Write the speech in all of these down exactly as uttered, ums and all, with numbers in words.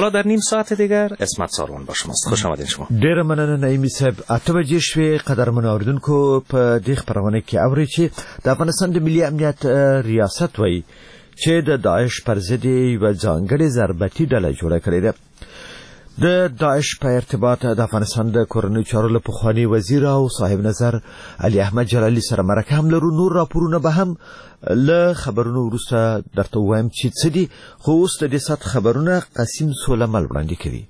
حالا در نیم ساعت دیگر اسمت ساروان با شماست. خوش آمدین شما. ډیر مننه نعیمي صاحب. اته بجې شوې قدرمن اوریدونکو په دې خبرونه کې اوري چې د افغانستان د ملي امنیت ریاست وایي چې د داعش پر ضد یوه ځانګړې ضربتي ډله جوړه کړې ده. د داعش په ارتباط د افغانستان د کورنیو چارو له پخواني وزیر او صاحب نظر علي احمد جلالي سره مرکه هم لرو. نور راپورونه به هم له خبرونو وروسته درته ووایم چې څه دي، خو اوس د دې ساعت خبرونه قسیم سولمل وړاندې کوي.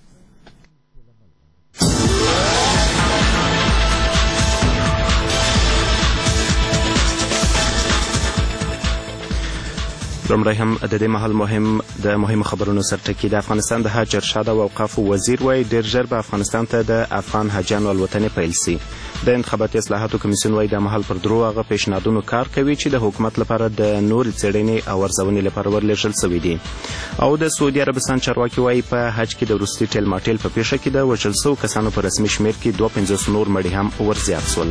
لومړی هم د دې مهال مهم د مهمو خبرونو سرټکي. د افغانستان د حج ارشاد او اوقافو وزیر وایي ډېر ژر به افغانستان ته د افغان حاجیانو الوتنې پیل سي. د انتخاباتي اصلاحاتو کمیسیون وایي د مهال پر درو هغه پیشنهادونو کار کوي چې د حکومت لپاره د نورې څېړنې او ارزونې لپاره ورلېږل سوي دي. او د سعودي عربستان چارواکي وایي په حج کې د وروستي ټیل ماټیل په پیښه کې د وژل سوو کسانو په رسمي شمېر کې دوه پنځوس نور مړي هم ورزیات سول.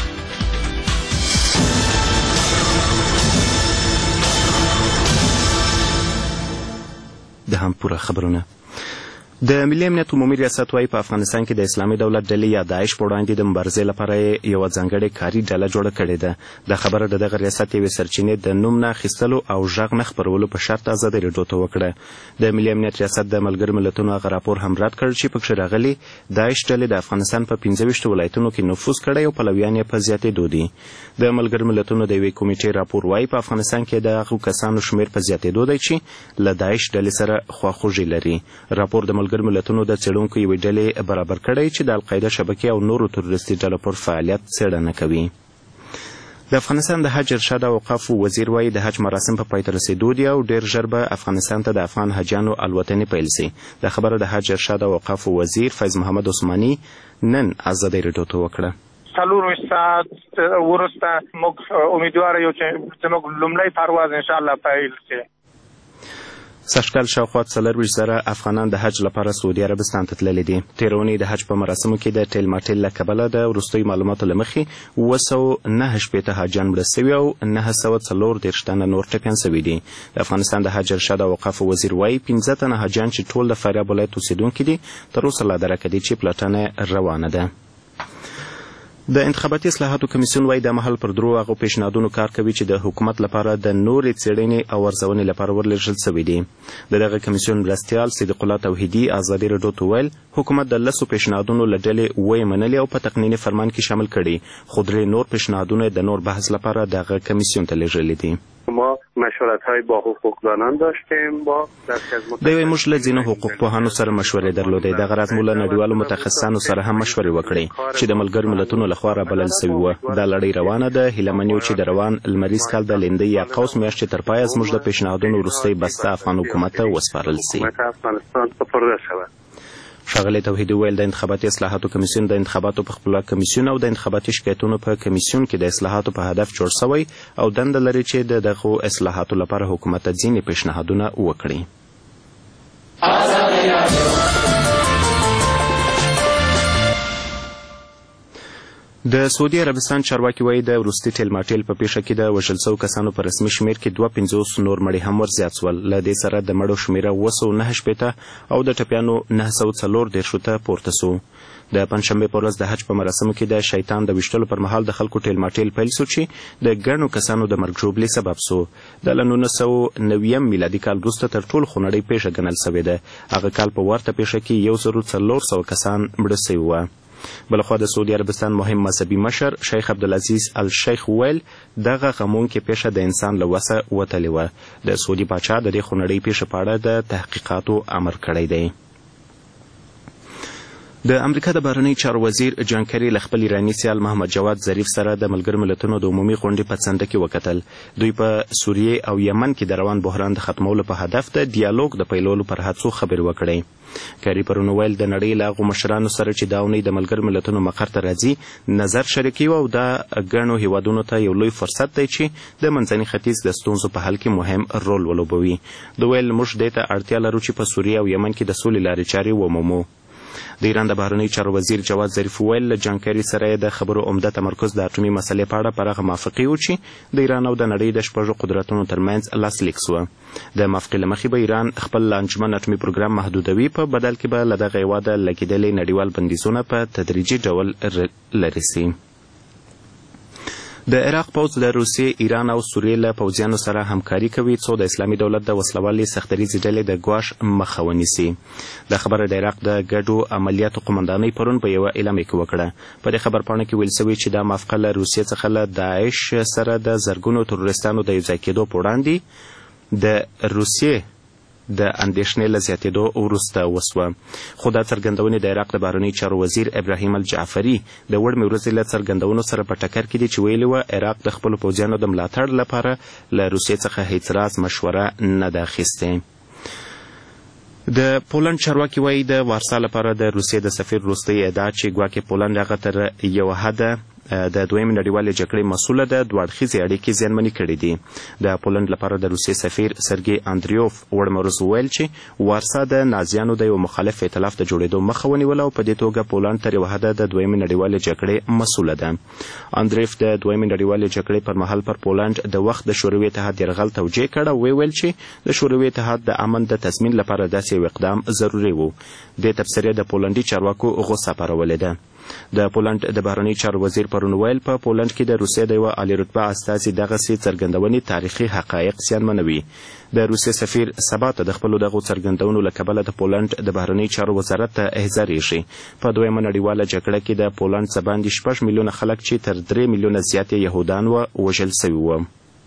د هم پوره خبرونه. د ملي امنیت عمومي ریاست وایي په افغانستان کې د اسلامي دولت ډلې یا داعش په وړاندې د مبارزې لپاره یوه ځانګړې کاري ډله جوړه کړې ده. دا خبره د دغه ریاست یوې سرچینې د نوم نه اخیستلو او غږ نه خپرولو په شرط ازادي راډیو ته وکړه. د ملي امنیت ریاست د ملګرو ملتونو هغه راپور هم رد کړ چې پکښې راغلي داعش ډلې د افغانستان په پنځه ویشتو ولایتونو کې نفوذ کړی او پلویان یې په زیاتېدو دي. د ملګرو ملتونو د یوې کمیټې راپور وایي په افغانستان کې د هغو کسانو شمېر په زیاتېدو دی چې له داعش ډلې سره خواخوږي لري. راپور د ملګرو ملتونو د څېړونکو یوې ډلې برابر کړی چې د القاعده شبکې او نورو تروریستي ډلو پر فعالیت څېړنه کوي. د افغانستان د حج ارشاد او اوقافو وزیر وایي د حج مراسم په پای ته رسېدو دي او ډېر ژر به افغانستان ته د افغان حاجیانو الوتنې پیل سي. دا خبره د حج ارشاد او اوقافو وزیر فیض محمد عثماني نن ازادي راډیو ته وکړه. څلورویشت ساعت وروسته موږ امیدواره یو چې زموږ لومړی پرواز انشاءالله پیل شي. سږکال شاوخوا څلرویشت زره افغانان د حج لپاره سعودي عربستان ته تللي دي. تېره اونۍ د حج په مراسمو کې د ټیل ماټیل له کبله د وروستیو معلوماتو له مخې اووه سوه نهه شپېته حاجیان مړه سوي او نهه سوه څلور دېرش تنه نور ټپیان سوي دي. د افغانستان د حج ارشاد او اوقافو وزیر وایي پنځه تنه حاجیان چې ټول د فاریاب ولایت اوسېدونکي دي تر اوسه لا درکه دي چې پلټنه روانه ده. د انتخاباتي اصلاحاتو کمیسیون وایي د مهال پر درو هغو پیشنهادونو کار کوي چې د حکومت لپاره د نورې څېړنې او ارزونې لپاره ورلېږل سوي دي. د دغه کمیسیون مرستیال صدیق الله توحیدي ازادي راډیو ته وویل حکومت د لسو پیشنهادونو له ډلې اووه یې منلي او په تقنیني فرمان کې شامل کړي، خو درې نور پیشنهادونه د نور بحث لپاره دغه کمیسیون ته لېږلي دي. ما مشورت‌های با حقوقدانان داشتیم با دوی موږ له ځینو حقوقپوهانو سره مشورې درلودې. دغه راز مو له نړیوالو متخصصانو سره هم مشورې وکړې چې د ملګرو ملتونو لخوا رابلل سوي وه. دا لړۍ روانه ده. هیله من یو چې د روان لمریز کال د لیندۍ یا قوس میاشتې تر پایه زموږ د پیشنهادونو وروستۍ بسته افغان حکومت ته وسپارل سي. ښاغلی توحیدي ویل د انتخاباتي اصلاحاتو کمیسیون د انتخاباتو په خپلواک کمیسیون او د انتخاباتي شکایتونو په کمیسیون کې د اصلاحاتو په هدف جوړ سوی او دنده لري چې د دغو اصلاحاتو لپاره حکومت ته ځینې پیشنهادونه وکړي. د سعودي عربستان چارواکي وایي د وروستي ټیل ماټیل په پیښه کې د وژل سوو کسانو په رسمي شمېر کې دوه پنځوس نور مړي هم ورزیات سول. له دې سره د مړو شمېره اووه سوه نهه شپېته او د ټپیانو نهه سوه څلور دېرشو ته پورته سو. د پنجشنبې په ورځ د حج په مراسمو کې د شیطان د ویشتلو پر مهال د خلکو ټیل ماټیل پیل سو چې د ګڼو کسانو د مرګ ژوبلې سبب سو. د له نولس سوه نویم میلادي کال وروسته تر ټولو خونړۍ پیښه ګڼل سوې ده. هغه کال په ورته پیښه کې یو زرو څلور سوه کسان مړه سوي وه. بلخوا د سعودي عربستان مهم مذهبي مشر شیخ عبدالعزیز الشیخ ویل دغه غمونکې پیښه د انسان له وسه وتلې وه. د سعودي پاچا د دې خونړۍ پیښې په اړه د تحقیقاتو امر کړی دی. د امریکا د بهرنیو چارو وزیر جان کری له خپل ایراني سیال محمد جواد ظریف سره د ملګرو ملتونو د عمومي غونډې په څنډه کې وکتل. دوی په سوریې او یمن کې د روان بحران د ختمولو په هدف د ډیالوګ د پیلولو پر هڅو خبرې وکړې. کری پرون ویل د نړۍ له هغو مشرانو سره چې دا اونۍ د ملګرو ملتونو مقر ته راځي نظر شریکوي او دا ګڼو هیوادونو ته یو لوی فرصت دی چې د منځني ختیځ د ستونزو په حل کې مهم رول ولوبوي. دوی ویل موږ دې ته اړتیا لرو چې په سوریې او یمن کې د سولې لارې چارې ومومو. د ایران د بهرنیو چارو وزیر جواد ظریف وویل له جان کیري سره د خبرو عمده تمرکز د اټومي مسلې په اړه پراخه موافقې و چې د ایران او د نړۍ د شپږو قدرتونو ترمنځ لاسلیک سوه. د موافقې له مخې به ایران خپل انجمن اټومي پروګرام محدودوي، په بدل کې به له دغه هېواده لګېدلي نړیوال بندیزونه په تدریجي ډول لرې سي. د عراق پوځ د روسیې، ایران او سوریې له پوځیانو سره همکاري کوي څو د اسلامي دولت د وسلوالې سختدریځې ډلې د ګواښ مخه ونیسي. دا خبره د عراق د ګډو عملیاتو قمندانۍ پرون په یوه اعلامیه کې وکړه. په دې خبرپاڼه کې ویل شوي چې دا موافقه له روسیې څخه له داعش سره د زرګونو تروریستانو د یوځای کېدو په وړاندې د روسیې د اندېښنې له زیاتېدو وروسته وسوه. خو دا څرګندونې د عراق د بهرنیو چارو وزیر ابراهیم الجعفري د وړمې ورځې له څرګندونو سره په ټکر کې دي چې ویلي وه عراق د خپلو پوځیانو د ملاتړ لپاره له روسیې څخه هیڅ راز مشوره نه ده اخیستې. د پولنډ چارواکي وایي د وارسا لپاره د روسیې د سفیر وروستۍ ادعا چې ګواکې پولنډ هغه تر یوه حده د دویمې نړیوالې جګړې مسؤله ده دوه اړخیزې اړیکې زیانمنې کړې دي. د پولنډ لپاره د روسیې سفیر سرګي اندریوف وړمه ورځ وویل چې وارسا د نازیانو د یو مخالف ائتلاف د جوړېدو مخه ونیوله او په دې توګه پولنډ تر یوه حده د دویمې نړیوالې جګړې مسؤله ده. اندریف د دویمې نړیوالې جګړې پر مهال پر پولنډ د وخت د شوروي اتحاد یرغل توجیه کړ او ویل چې د شوروي اتحاد د امن د تضمین لپاره داسې یو اقدام ضروري و. دې تبصرې د پولنډي چارواکو غوسه پارولې ده. د پولنډ د بهرنیو چارو وزیر پرون ویل په پولنډ کې د روسیې د یوه عالي رتبه استازي دغسې څرګندونې تاریخي حقایق زیانمنوي. د روسیې سفیر سبا ته د خپلو دغو څرګندونو له کبله د پولنډ د بهرنیو چارو وزارت ته احضاریږي. په دویمه نړیواله جګړه کې د پولنډ څه باندې شپږ میلیونه خلک چې تر درې میلیونه زیات یې یهودان وه وژل سوي وه.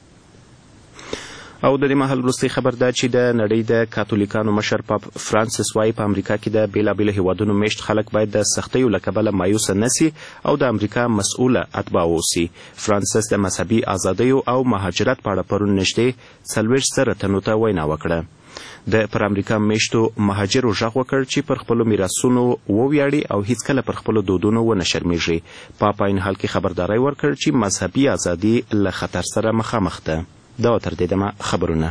او د دې مهال وروستی خبر دا چې د نړۍ د کاتولیکانو مشر پاپ فرانسیس وایي په امریکا کې د بېلابېلو هیوادونو میشت خلک باید د سختیو له کبله مایوسه نه سي او د امریکا مسؤله اتباع واوسي. فرانسیس د مذهبي ازادیو او مهاجرت په اړه پرون نږدې څلوېښت زره تنو ته وینا وکړه. د پر امریکا میشتو مهاجرو غږ وکړ چې پر خپلو میراثونو وویاړي او هیڅکله پر خپلو دودونو ونه شرمیږي. پاپ په عین حال کې خبرداری ورکړ چې مذهبي ازادي له خطر سره مخامخ ده. دا تر دې دمه خبرونه.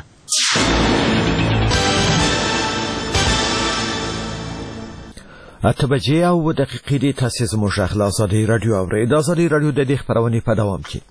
اته بجې او دقیقې دي. تاسې زموږ غږ له ازادۍ راډیو اورئ. د ازادۍ راډیو د دې خپرونې په دوام کې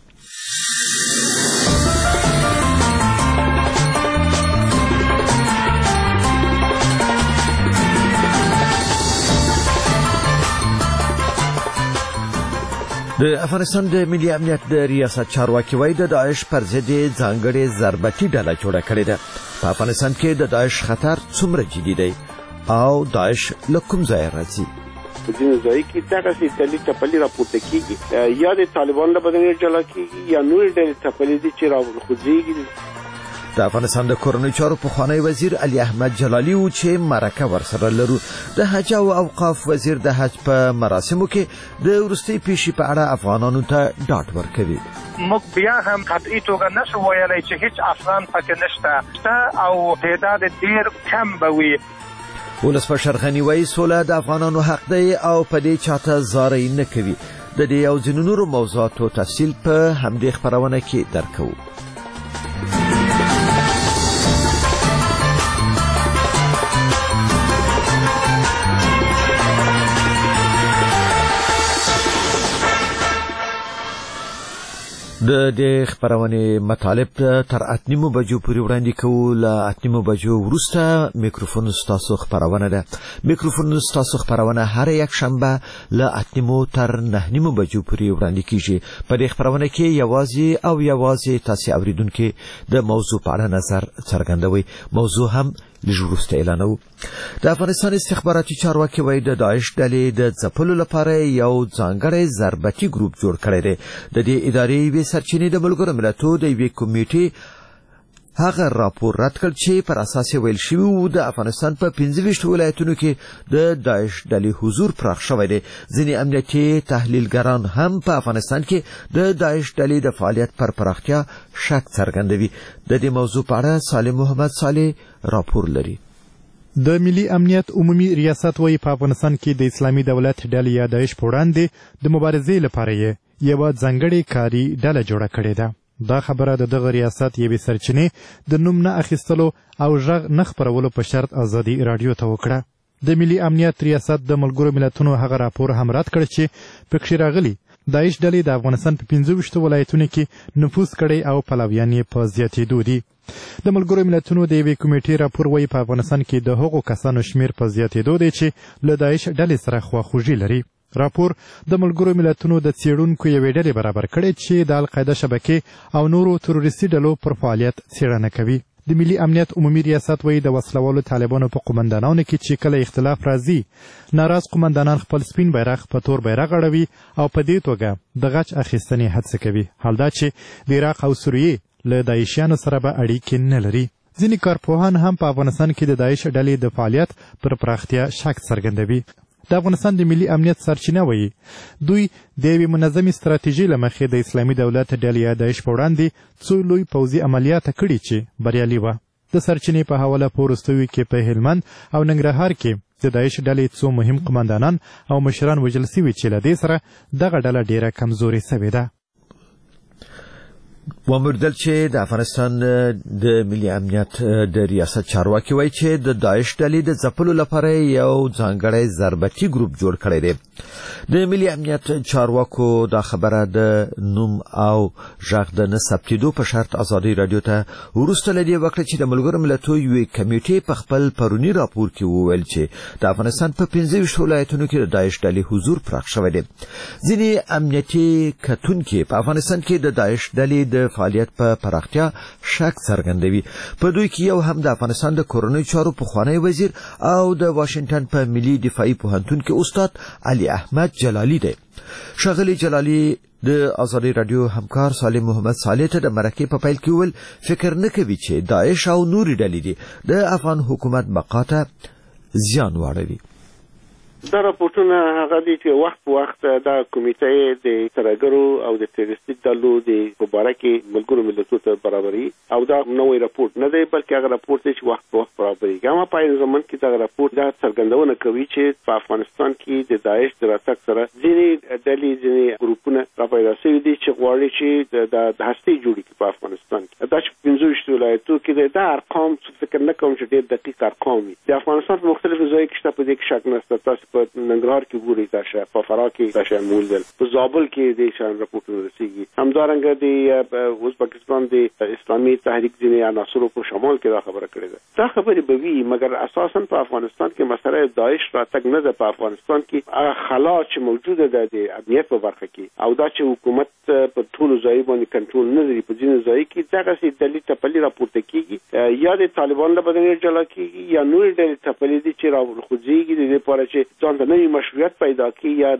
د افغانستان د ملي امنیت د ریاست چارواکي وایي د داعش پر ضد ځانګړې ضربتي ډله جوړه کړې ده. په افغانستان کې د داعش خطر څومره جدي دی او داعش له کوم ځایه راځي؟ په ځینو ځایو کې دغسې ډلې ټپلې راپورته کېږي، یا د طالبانو له بدنې ډله کېږي یا نورې ډلې ټپلې دي چې راخوځېږي. د افغانستان د کورنیو چارو پخوانی وزیر علي احمد جلالي و چې مرکه ورسره لرو. د حج او اوقاف وزیر د حج په مراسمو کې د وروستۍ پیښې په اړه افغانانو ته ډاډ ورکوي. موږ بیا هم قطعي توګه نشو ویلی چې هیڅ افغان پکې نشته او تعداد ډېر کم به وي. ولسمشر غني وایي سوله د افغانانو حق دی او په دې چاته زاری نه کوي. د دې او ځینو نورو موضوعاتو تفصیل په همدې خپرونه کې درکوو. د دې خبرونه مطالب تر اتنیمو بجو پورې وړاندې کوو. له اتنیمو بجو وروسته میکروفون ستاسو خبرونه ده. میکروفون ستاسو خبرونه هر یک شنبه له اتنیمو تر نهنیمو بجو پورې وړاندې کیږي. په دې خبرونه کې یوازې او یوازې تاسو اوریدونکو د موضوع په اړه نظر څرګندوي. موضوع هم لږ وروسته اعلانوو. د افغانستان استخباراتي چارواکي وایي د داعش ډلې د ځپلو لپاره یو ځانګړی ضربتي ګروپ جوړ کړی دی. د دې ادارې یوې سرچینې د ملګرو ملتونو د یوې کمیټې هغه راپور رد کړ چې پر اساس یې ویل شوي و د افغانستان په پنځه ویشت ولایتونو کې د داعش ډلې حضور پراخ شوی دی. ځینې امنیتي تحلیلګران هم په افغانستان کې د داعش ډلې د فعالیت پر پراختیا شک څرګندوي. د دې موضوع په اړه صالح محمد صالح راپور لري. د ملي امنیت عمومي ریاست وایي په افغانستان کې د اسلامي دولت ډلې یا داعش په وړاندې د مبارزې لپاره یې یوه ځانګړې کاري ډله جوړه کړې ده. دا خبره د دغه ریاست یوې سرچینې د نوم نه اخیستلو او غږ نه خپرولو په شرط ازادي راډیو ته وکړه. د ملي امنیت ریاست د ملګرو ملتونو هغه راپور هم رد کړ چې پکې راغلي داعش ډلې د افغانستان په پنځه ویشتو ولایتونو کې نفوذ کړی او پلویان یې په زیاتېدو دي. د ملګرو ملتونو د یوې کمیټې راپور وایي په افغانستان کې د هغو کسانو شمیر په زیاتېدو دی چې له داعش ډلې سره خواخوږي لري. راپور د ملګرو ملتونو د څېړونکو یوې ډلې برابر کړی چې د القاعده شبکې او نورو تروریستي ډلو پر فعالیت څېړنه کوي. د ملي امنیت عمومي ریاست وایي د وسلوالو طالبانو په قومندانانو کې چې کله اختلاف راځي ناراض قومندانان خپل سپین بیرغ په تور بیرغ اړوي او په دې توګه د غچ اخیستنې هڅه کوي. حال دا چې د عراق او سوریې له داعشیانو سره به اړیکې نه لري. ځینې کارپوهان هم په افغانستان کې د داعش ډلې د فعالیت پر پراختیا شک څرګندوي. د افغانستان د ملي امنیت سرچینه وایي دوی د یوې منظمې ستراتیژۍ له مخې د اسلامي دولت ډلې یا داعش په وړاندې څو لوی پوځي عملیات کړي چې بریالي وه. د سرچینې په حواله په وروستیو کې په هلمند او ننګرهار کې د داعش ډلې څو مهم قمندانان او مشران وژل سوي چې له دې سره دغه ډله ډیره کمزورې سوې ده. ومردل چې د افغانستان د ملي امنیت د ریاست چارواکي وایي چې د داعش ډلې د ځپلو لپاره یو ځانګړی ضربتي ګروپ جوړ کړی دی. د ملي امنیت چارواکو دا خبره د نوم او غږ د نه ثبتېدو په شرط ازادي راډیو ته وروسته له دې وکړه چې د ملګرو ملتونو یوې کمیټې په خپل پروني راپور کې وویل چې د افغانستان په پنځه ویشت ولایتونو کې د داعش ډلې حضور پراخ شوی دی. ځینې امنیتي کتونکي په افغانستان کې د داعش ډلې د فعالیت په پراختیا شک څرګندوي. په دوی کې یو هم د افغانستان د کورنۍ چارو پخوانی وزیر او د واشنگټن په ملي دفاعي پوهنتون کې استاد علي احمد جلالي دی. ښاغلي جلالي د ازادي راډیو همکار سالم محمد صالح ته د مرکې په پیل کې وویل فکر نه کوي چې داعش او نورې ډلې دي د افغان حکومت بقا ته زیان واړوي. دا راپورټونه هغه دي چې وخت په وخت دا کمیټې د ترهګرو او د تروریستي ډلو د مباره کې ملګرو ملتونو ته برابري او دا نوې راپورټ نه دی بلکې هغه راپورټ دی چې وخت په وخت برابري. هغه په یو زمن کې دا راپورټ دا څرګندونه کوي چې په افغانستان کې د داعش د راتګ سره ځینې ډلې ځینې ګروپونه راپیدا شوي دي چې غواړي چې د هستې جوړې کړي په افغانستان کې. دا چې پنځه ویشت ولایتونو کې دا ارقام فکر نه کوم چې ډېر دقیق ارقام وي. د افغانستان په مختلفو ځایو کې شته، په دې کې شک نشته. تاسو په ننګرهار کې ګوري تاسو، په فراه کې تاسو موندل، په زابل کې د شان راپورټونه رسیږي. همدارنګه د ازبکستان د اسلامي تحریک ځینې عناصرو په شمال کې دا خبره کړې ده. دا خبرې به وي مګر اساسا په افغانستان کې مسله داعش راتګ نه ده. په افغانستان کې خلا چې موجوده ده د امنیت په برخه کې او دا چې حکومت په ټولو ځایو باندې کنټرول نه لري، په ځینو ځایو کې دغه سي دلیل ټپلي راپورته کیږي یا د طالبان له بدن جلا کیږي یا نور ډېر ټپلي دي چې راخوځيږي د لپاره چې ځان ته نوې مشروعیت پیدا کړي یا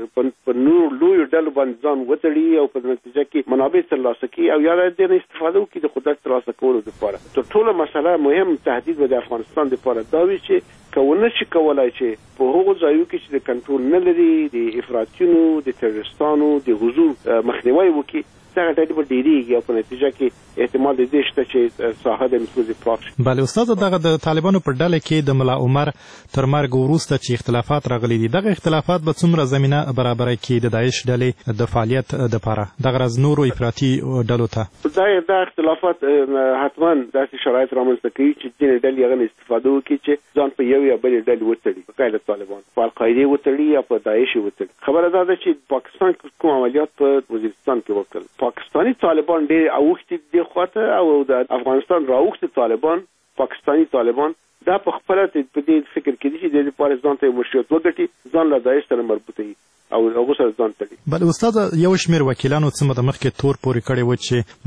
د نور لوی ډلو باندې ځان وتړي او په نتیجه کې منابع ترلاسه کړي او یا د دې استفاده وکړي د قدرت ترلاسه کولو لپاره. تر ټولو مسله مهم تهدید د افغانستان لپاره دا وي چې کونه چې کولای چې په هغو ځایو کې چې د کنټرول نه لري د افراطیونو د تروریستانو د حضور مخنیوي وکړي. دغه ډلې به ډېرېږي او په نتیجه کې احتمال د دې شته چې ساحه د نفوذ پراخ شي. بله استاده، دغه د طالبانو په ډله کې د ملا عمر تر مرګ وروسته چې اختلافات راغلي دي، دغه اختلافات به څومره زمینه برابره کړي د داعش ډلې د فعالیت دپاره دغه راز نورو افراطي ډلو ته؟ دا دا اختلافات حتما داسې شرایط رامنځته کوي چې ځینې ډلې هغه استفاده وکړي چې ځان په یو یا بلې ډلې وتړي، په قید طالبان په القاعدې وتړي یا په داعش وتړي. خبره دا ده چې پاکستان کوم عملیات په وزیرستان کې وکړل، پاکستانی طالبان ډېر اوښتي دي خواته او د افغانستان راوښتي طالبان پاکستانی طالبان دا په خپل په دې فکر کې دي چې د لپاره ځان ته مشروعیت وګټي، ځان له داعش سره مربوطه وي او هغه سره ځان تړي. بل استاد، یو شمېر وکیلانو څه مده مخکې تور پورې کړی و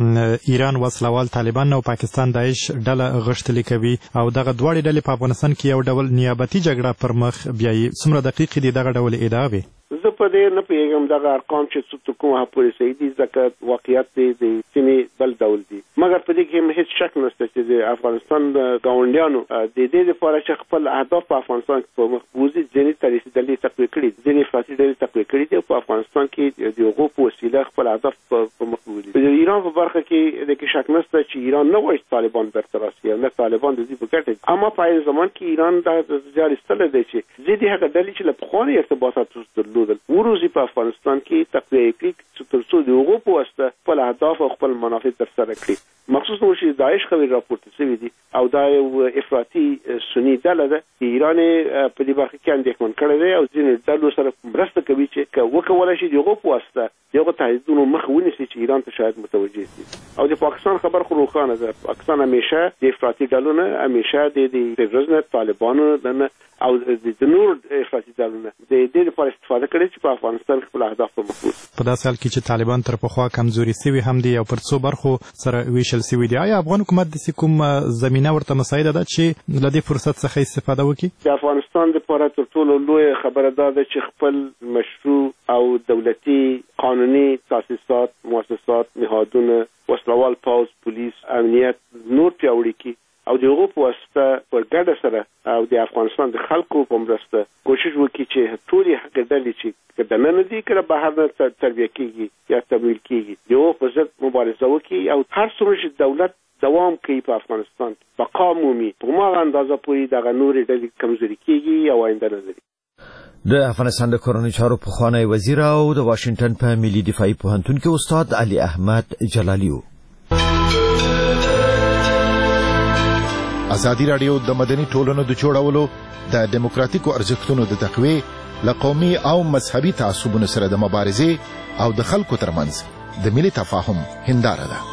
چې ایران وسلوال طالبان او پاکستان داعش ډله غښتلې کوي او دغه دواړې ډلې په افغانستان کې یو ډول نیابتي جګړه پر مخ بیایي. څومره دقیق دي دغه ډول ادعاوې؟ زه په دې نه پوهېږم دغه ارقام چې څه کومه پورې صحیح دي ځکه واقعیت دی د سیمې بل ډول دي. مګر په دې کې هم هېڅ شک نشته چې د افغانستان ګاونډیانو د دې لپاره چې خپل اهداف په افغانستان کې په مخ بوځي ځینې تاریخي ډلې تقویه کړي دي، ځینې افراطي ډلې تقویه کړي دي او په افغانستان کې د هغو په وسیله خپل اهداف په مخ بوځي. د ایران په برخه کې د کې شک نشته چې ایران نه غواړي طالبان برطرف کړي، نه طالبان د دې په ګټه، اما په یو زمان کې ایران دا ځای ایستلی دی چې ځینې هغه ډلې چې له پخواني ارتباطات درلودل وروځي په افغانستان کې تقویه کړي تر څو د هغو په واسطه خپل اهداف او خپل منافع ترسره کړي. مخصوصا چې داعش خبرې راپورته شوې دي او دا یو افراطي سني ډله ده چې ایران په دې برخه کې اندېښمن کړی دی او ځینې ډلو سره مرسته کوي چې وکولی شي د هغو په واسطه د هغو تهدیدونو مخه ونیسي چې ایران ته شاید متوجه شي. او د پاکستان خبر خو روښانه ده، پاکستان همیشه د افراطي ډلو نه، همیشه د تروریزم نه، طالبانو نه او د نور افراطي ډلو نه د دې لپاره استفاده کړې چې په افغانستان خپل اهداف په مخ وړي. په داسې حال کې چې طالبان تر پخوا کمزوري سوي هم دي او پر څو برخو سره ویشل سوي دي، آیا افغان حکومت داسې کوم زمینه ورته مساعده ده چې له دې فرصت څخه استفاده وکړي؟ د افغانستان دپاره تر ټولو لویه خبره دا ده چې خپل مشروع او دولتي قانوني تاسیسات، مؤسسات، نهادونه، وسلوال پوځ، پولیس، امنیت نور پیاوړي کړي او د هغو په واسطه په ګډه سره او د افغانستان د خلکو په مرسته کوشش وکړي چې ټولې هغه ډلې چې که دننه دي که بهر نه تربیه کېږي یا تمویل کېږي د هغو په ضد مبارزه وکړي او هر څومره چې دولت دوام کوي په افغانستان کې بقا مومي، په هماغه اندازه پورې دغه نورې ډلې کمزوري کېږي او آینده نه لري. د افغانستان د کورنیو چارو پخوانی وزیر او د واشنګټن په ملي دفاعي پوهنتون کې استاد علي احمد جلالي و. ازادي راډیو د مدني ټولنو د جوړولو د دیموکراتیکو ارزښتونو د تقویې له قومي او مذهبي تعصبونو سره د مبارزې او د خلکو ترمنځ د ملي تفاهم هنداره ده.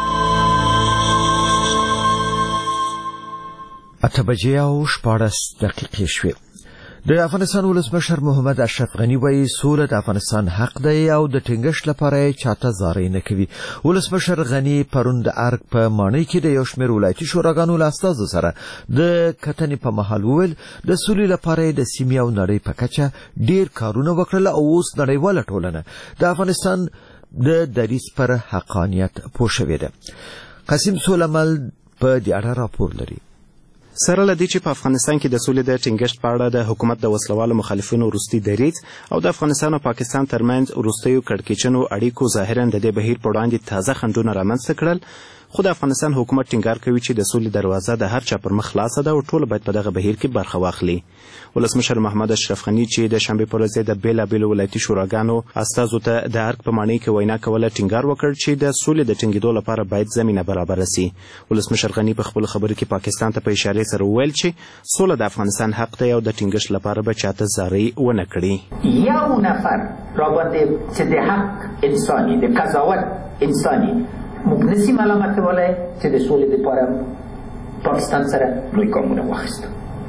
اته بجې او شپاړس دقیقې شوې. د افغانستان ولسمشر محمد اشرف غنی وایي سوله د افغانستان حق دی او د ټینګښت لپاره چاته زارۍ نه کوي. ولسمشر غنی پرون د ارګ په ماڼۍ کې د یو شمېر ولایتي شوراګانو له استازو سره د کتنې په مهال وویل د سولې لپاره د سیمې او نړۍ په کچه ډېر کارونه وکړل او اوس نړیواله ټولنه د افغانستان د دریځ پر حقانیت پوه شوې ده. قاسم سولمل په دې اړه راپور لري. سره لدی چې په افغانستان کې د سولې د ټینګښت په اړه د حکومت د وسلوالو مخالفینو وروستي دریځ او د افغانستان او پاکستان ترمنځ وروستیو کړکېچنو اړیکو ظاهرا د دې بهیر په وړاندې تازه خنډونه رامنځته کړل، خو د افغانستان حکومت ټینګار کوي چې د سولې دروازه د هر چا پر مخ خلاصه ده او ټول باید په دغه بهیر کې برخه واخلي. ولسمشر محمد اشرف غنی چې د شنبې په ورځ د بېلابېلو ولایتي شوراګانو استازو ته د ارګ په ماڼۍ کې وینا کوله ټینګار وکړ چې د سولې د ټینګېدو لپاره باید زمینه برابره سي. ولسمشر غنی په خپل خبرو کې پاکستان ته په اشارې سره وویل چې سوله د افغانستان حق دی او د ټینګښت لپاره به چاته زارۍ ونه کړي. یو نفر رابطه چې د حق انساني د قضاوت انساني موږ نسی ملامتولی چې د سولې دپاره پاکستان سره لوی ګامونه واخیستو.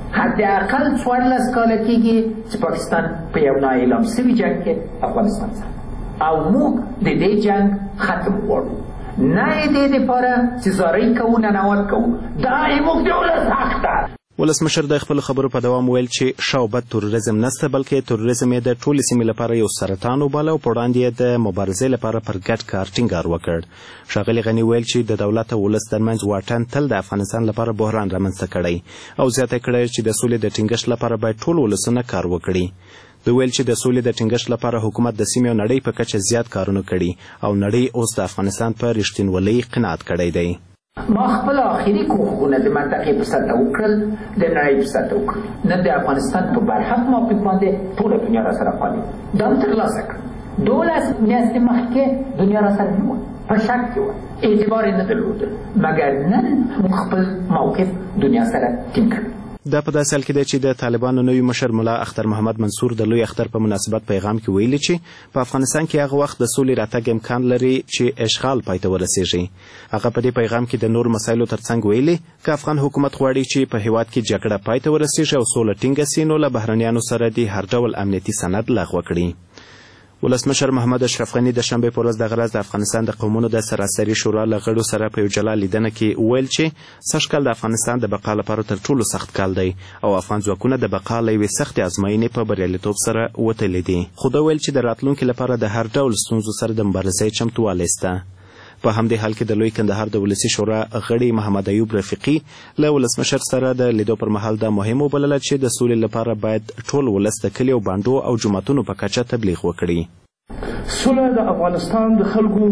حداقل څوارلس کاله کېږي چې پاکستان په یو نااعلان سوي جنګ کې افغانستان سره او موږ د دې جنګ ختم غواړو، نه یې دې دپاره چې زارۍ کوو، ننوات کوو. دا یې موږ د ولس حق ده. ولسمشر د خپل خبرو په دوام ویل چې شاوبد تروریزم نسته بلکې تروریزم یې د ټولې سیمې لپاره یو سرطان وباله او په وړاندې یې د مبارزې لپاره پر ګډ کار ټینګار وکړ. ښاغلي غني ویل چې د دولت او ولس ترمنځ واټن تل د افغانستان لپاره بحران رامنځته کړی او زیاته کړی چې د سولې د ټینګښت لپاره باید ټول ولسونه کار وکړي. د ویل چې د سولې د ټینګښت لپاره حکومت د سیمې او نړۍ په کچه زیات کارونه کړي او نړۍ اوس د افغانستان په رښتینولۍ قناعت کړی دی. ما خپل آخري کوښښونه د منطقې په سطحه وکړل، د نړۍ په سطحه وکړل. نن د افغانستان په برحق موقف باندې ټوله دنیا را سره خالي دا هم ترلاسه کړ. دولس میاشتې مخکې دنیا را سره نه وه، په شک کې وه، اعتبار یې نه درلوده، مګر نن موږ خپل موقف دنیا سره ټینګ کړ. دا په داسې حال کې دی چې د طالبانو نوي مشر ملا اختر محمد منصور د لوی اختر په مناسبت پیغام کې ویلي چې په افغانستان کې هغه وخت د سولې راتګ امکان لري چې اشغال پای ته ورسیږي. هغه په دې پیغام کې د نور مسایلو ترڅنګ ویلي که افغان حکومت غواړي چې په هیواد کې جګړه پای ته ورسیږي او سوله ټینګه سي نو له بهرنیانو سره د هر ډول امنیتي سند لغوه کړي. ولسمشر محمد اشرف غني د شنبې په ورځ دغه ورځ د افغانستان د قومونو د سراسري شورا له غړو سره په یو جلا لیدنه کې وویل چې سږ کال د افغانستان د بقا لپاره تر ټولو سخت کال دی او افغان ځواکونه د بقا له یوې سختې ازموینې په بریالیتوب سره وتلي دي. خو ده ویل چې د راتلونکي لپاره د هر ډول ستونزو سره د مبارزې چمتووالی شته. په همدې حال کې د لوی کندهار د ولسي شورا غړي محمد ایوب رفیقي له ولسمشر سره د لیدو پر مهال دا مهم وبلله چې د سولې لپاره باید ټول ولس د کلي او بانډو او جوماتونو په کچه تبلیغ وکړي. سوله د افغانستان د خلکو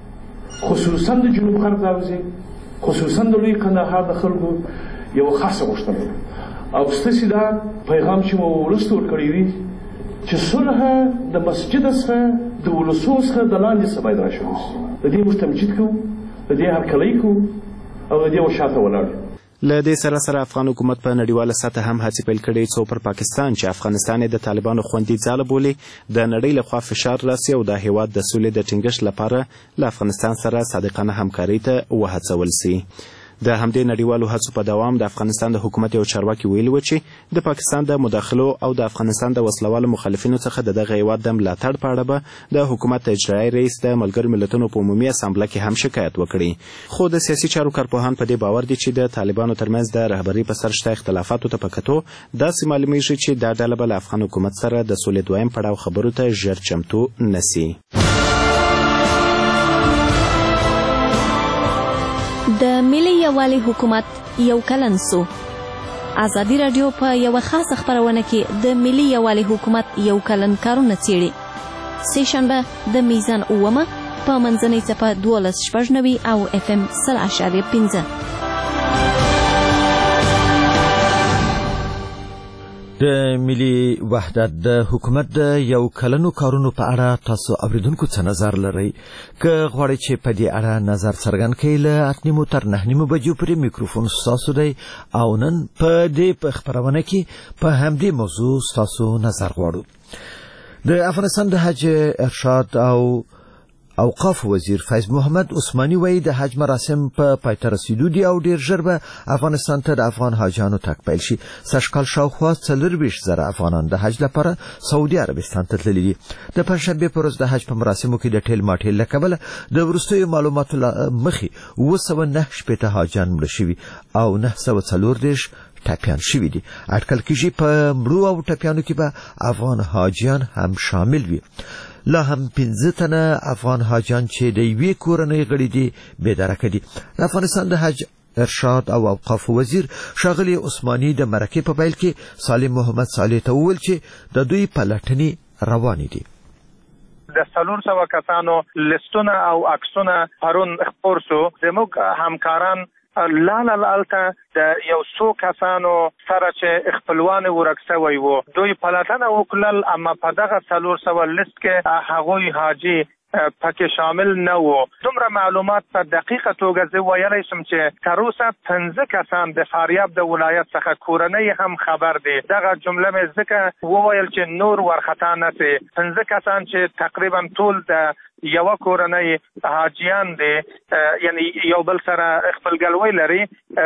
خصوصا د جنوب غرب حوزې خصوصا د لوی کندهار د خلکو یو خاصه غوښتنه او ستاسې دا پیغام چې مو ولس ته ورکړی وي چې صلح د مسجد څخه د ولسو څخه د لاندې څخه باید راشروع شي. د دې موږ تمجید کوو د دې هرکلی کوو او د دې وشاته ولاړ. له دې سره سره افغان حکومت په نړیواله سطح هم هڅې پیل کړې څو پر پاکستان چې افغانستان د طالبانو خوندي ځاله بولي د نړۍ لخوا فشار راسي او د هیواد د سولې د ټینګښت لپاره له افغانستان سره صادقانه همکارۍ ته وهڅول سي. د همدې نړیوالو هڅو په دوام د افغانستان د حکومت یو چارواکي ویلي و چې د پاکستان د مداخلو او د افغانستان د وسلوالو مخالفینو څخه د دغه هیواد د ملاتړ په اړه به د حکومت اجرایي رئیس د ملګرو ملتونو په عمومي اسامبله کې هم شکایت وکړي. خو د سیاسي چارو کارپوهان په دې باور دي چې د طالبانو ترمنځ د رهبرۍ په سر شته اختلافاتو ته په کتو داسې معلومیږي چې دا ډله به له افغان حکومت سره د سولې دویم پړاو خبرو ته ژر چمتو نسي. د ملي یووالي حکومت یو کلن سو. ازادي راډیو په یو خاصه خبرونه کې د ملي یووالي حکومت یو کلن کارونه څیړي. سه شنبه د میزان اومه په منځنۍ څپه دولس شپږ نوي او اف ام سل اشاریه پنځه. د ملي وحدت د حکومت د یو کلنو کارونو په اړه تاسو اوریدونکو څه نظر لرئ؟ که غواړئ چې په دې اړه نظر څرګند کړئ له اته نیمو تر نهه نیمو بجو پورې میکروفون ستاسو دی او نن په دې خپرونه کې په همدې موضوع ستاسو نظر غواړو. د افغانستان د حج ارشاد او اوقاف وزیر فیض محمد عثماني وایي د حج مراسم په پای ته رسیدو دي او ډیر ژر به افغانستان ته د افغان حاجیانو تګ پیل شي. سږکال شاوخوا څلورویشت زره افغانان د حج لپاره سعودي عربستان ته تللي دي. د پنجشنبې په ورځ د حج په مراسمو کې د ټیل ماټیل له کبله د وروستیو معلوماتو مخې اوه سوه نهه شپېته حاجیان مړه شوي او نهه سوه څلور دېرش ټپیان شوي دي. اټکل کېږي په مړو او ټپیانو کې به افغان حاجیان هم شامل وي. لا هم پنځه تنه افغان حاجیان چې د یوې کورنۍ غړي دي بېدرکه دي. د افغانستان د حج ارشاد او اوقاف وزیر ښاغلی عثماني د مرکې په پیل کې سالم محمد صالح ته وویل چې د دوی پلټنې روانې دي. د څلور سوه کسانو لیستونه او عکسونه پرون خپور سو. زموږ همکاران لاله لالته د یو څو کسانو سره چې خپلوان ورک شوی وو دوی پلټنه وکړل، اما په دغه څلور سوه لیست کې هغوی حاجی پکې شامل نه وو. دومره معلومات په دقیقه توګه زه ویلی شم چې تر اوسه پنځه کسان د فاریاب د ولایت څخه کورنۍ هم خبر دي. دغه جمله مې ځکه وویل چې نور ورخطا نه سي. پنځه کسان چې تقریبا ټول د یو کورنۍ حاجیان دي، یعنی یو بل سره خپلګلوي لري.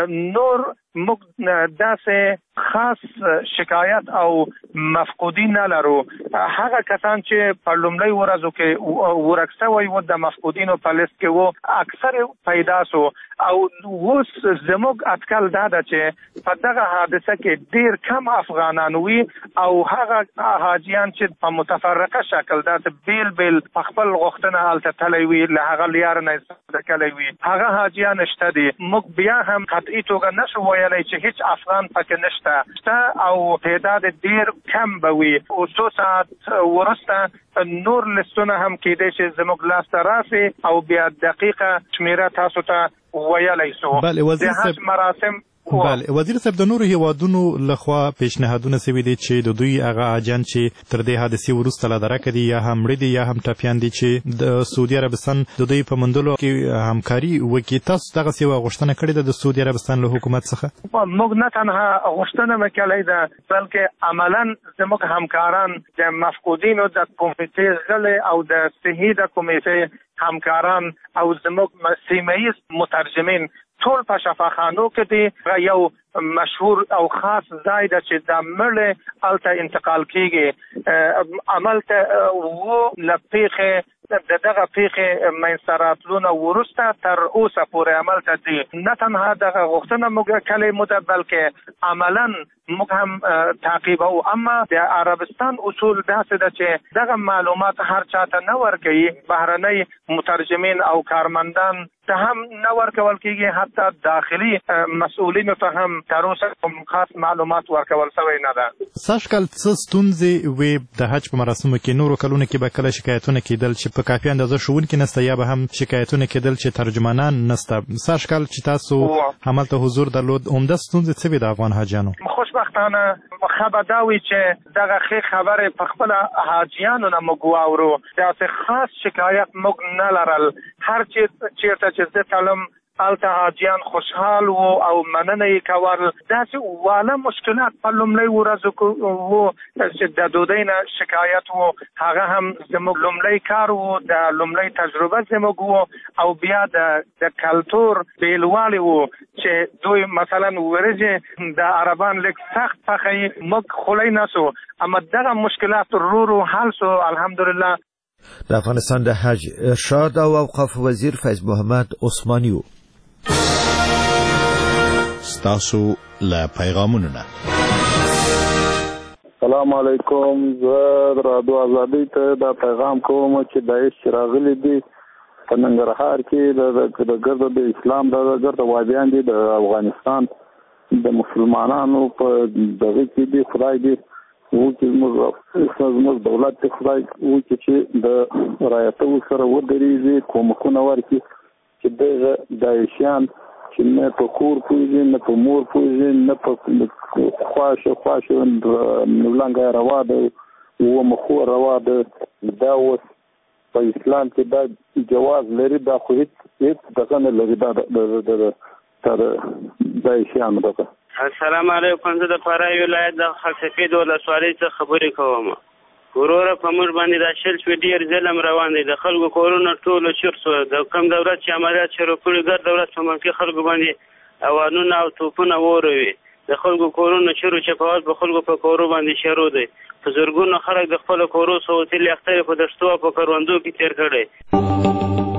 نور موږ داسې خاص شکایت او مفقودین نه لرو. هغه کسان چې په لومړۍ ورځو کې ورک شوي وو د مفقودینو په لیست کې وو اکثر پیدا سو او اوس زموږ اټکل دا ده چې په دغه حادثه کې ډیر کم افغانان وي او هغه حاجیان چې په متفرقه شکل داسې بیل بیل په خپل غوښتنه هلته تللی وي له هغه لیاره نه استفاده کولی وي هغه حاجیان شته دي. موږ بیا هم قطعي توګه نشو ویلی چې هیڅ افغان پکې نشته شته او تعداد ډیر کم به وي. او څو ساعت وروسته نور لستونه هم کېدای چې زموږ لاسته راسي او بیا دقیقه شمیره تاسو ته ویلی سو. د حج مراسم بله وزیر صاحب د نورو هیوادونو لخوا پیشنهادونه سوي دي چې د دوی هغه حاجیان چې تر دې حادثې وروسته له درکه دي یا هم مړه دي یا هم ټپیان دي چې د سعودي عربستان د دوی په موندلو کې همکاري وکړي. تاسو دغسې یوه غوښتنه کړې ده د سعودي عربستان له حکومت څخه؟ موږ نه تنها غوښتنه مې کړې ده بلکې عملا زموږ همکاران د مفقودینو د کمیټې غړي او د صحي د کمیټې همکاران او زموږ سیمه ییز مترجمین ټول په شفاخانو کې دي. یو مشهور او خاص ځای ده چې د مړه هلته انتقال کیږي. عمل ته وو له پیښې د دغه پیښې منځته راتلونه وروسته تر اوسه پورې عمل ته دي. نه تنها دغه غوښتنه موږ کړې موده بلکې عملا موږ هم تعقیبو. اما د عربستان اصول داسې ده چې دغه معلومات هر چاته نه ورکوي. بهرنۍ مترجمین او کارمندان ته هم نه ورکول کیږي. حتی داخلي مسؤلینو ته هم تر اوسه کوم خاص معلومات ورکول شوی نه ده. سږ کال څه ستونزې وې د حج په مراسمو کې؟ نورو کلونو کې به کله شکایتونه کېدل چې په کافي اندازه ښوونکي نسته یا به هم شکایتونه کېدل چې ترجمانان نسته. سږ کال چې تاسو همالته حضور درلود عمده ستونزې څه وې د افغان حاجیانو؟ خوشبختانه پښتانه خبرداوي چې دغه ښه خبره په خپل حاجیانو نه موږ واورو. داسې خاص شکایت موږ نه لرل. هر چیرته چې زه تلم هلته حاجیان خوشحال وو او مننه یې کول. داسې واله مشکلات په لومړۍ ورځو وو چې د ډوډۍ نه شکایت وو، هغه هم زموږ لومړی کار وو، د لومړی تجربه زموږ وو. او بیا د کلتور بیلوالی وو چې دوی مثلا ورځې د عربان لږ سخت پخوي، موږ خولی نسو، اما دغه مشکلات رو رو حل سو الحمدلله. د افغانستان د حج ارشاد او اوقاف وزیر فیض محمد عثماني و. ستاسو له پیغامونو نه السلام علیکم. زه د رادیو ازادۍ ته دا پیغام کوم چې داعش چې راغلي دي په ننګرهار کې د ګرده د اسلام د ګرده وادیان دي د افغانستان د مسلمانانو په دغه کې دي. خدای دې وکړي زموږ دولت ته خدای وکړي چې د رایتو سره ودرېږي، کومکونه ورکړي چې دغه داعشیان چې نه په کور پوهېږي، نه په مور پوهېږي، نه په خواشه خواشه لنګه روا ده، اوومه خور روا ده. دا اوس په اسلام کې دا جواز لري، دا خو هېڅ هېڅ دغه نه لري، دا د داعشیانو دغه. السلام علیکم. زه د فراه ولایت د خلصفید ولسوالۍ څخه خبرې کوم. وروره په موږ باندې دا شل شوي ډېر ظلم روان دی. د خلکو کورونه ټولو چور سوه. د کوم دولت چې عملیات شروع کړي ګر دولت په منفي خلکو باندې اوانونه او توپونه واروي. د خلکو کورونه چور چپاول په خلکو په کورو باندې شروع دی. په زرګونو خلک د خپلو کورو سوتلي اخترې په دشتو او په کروندو کې تېر کړی.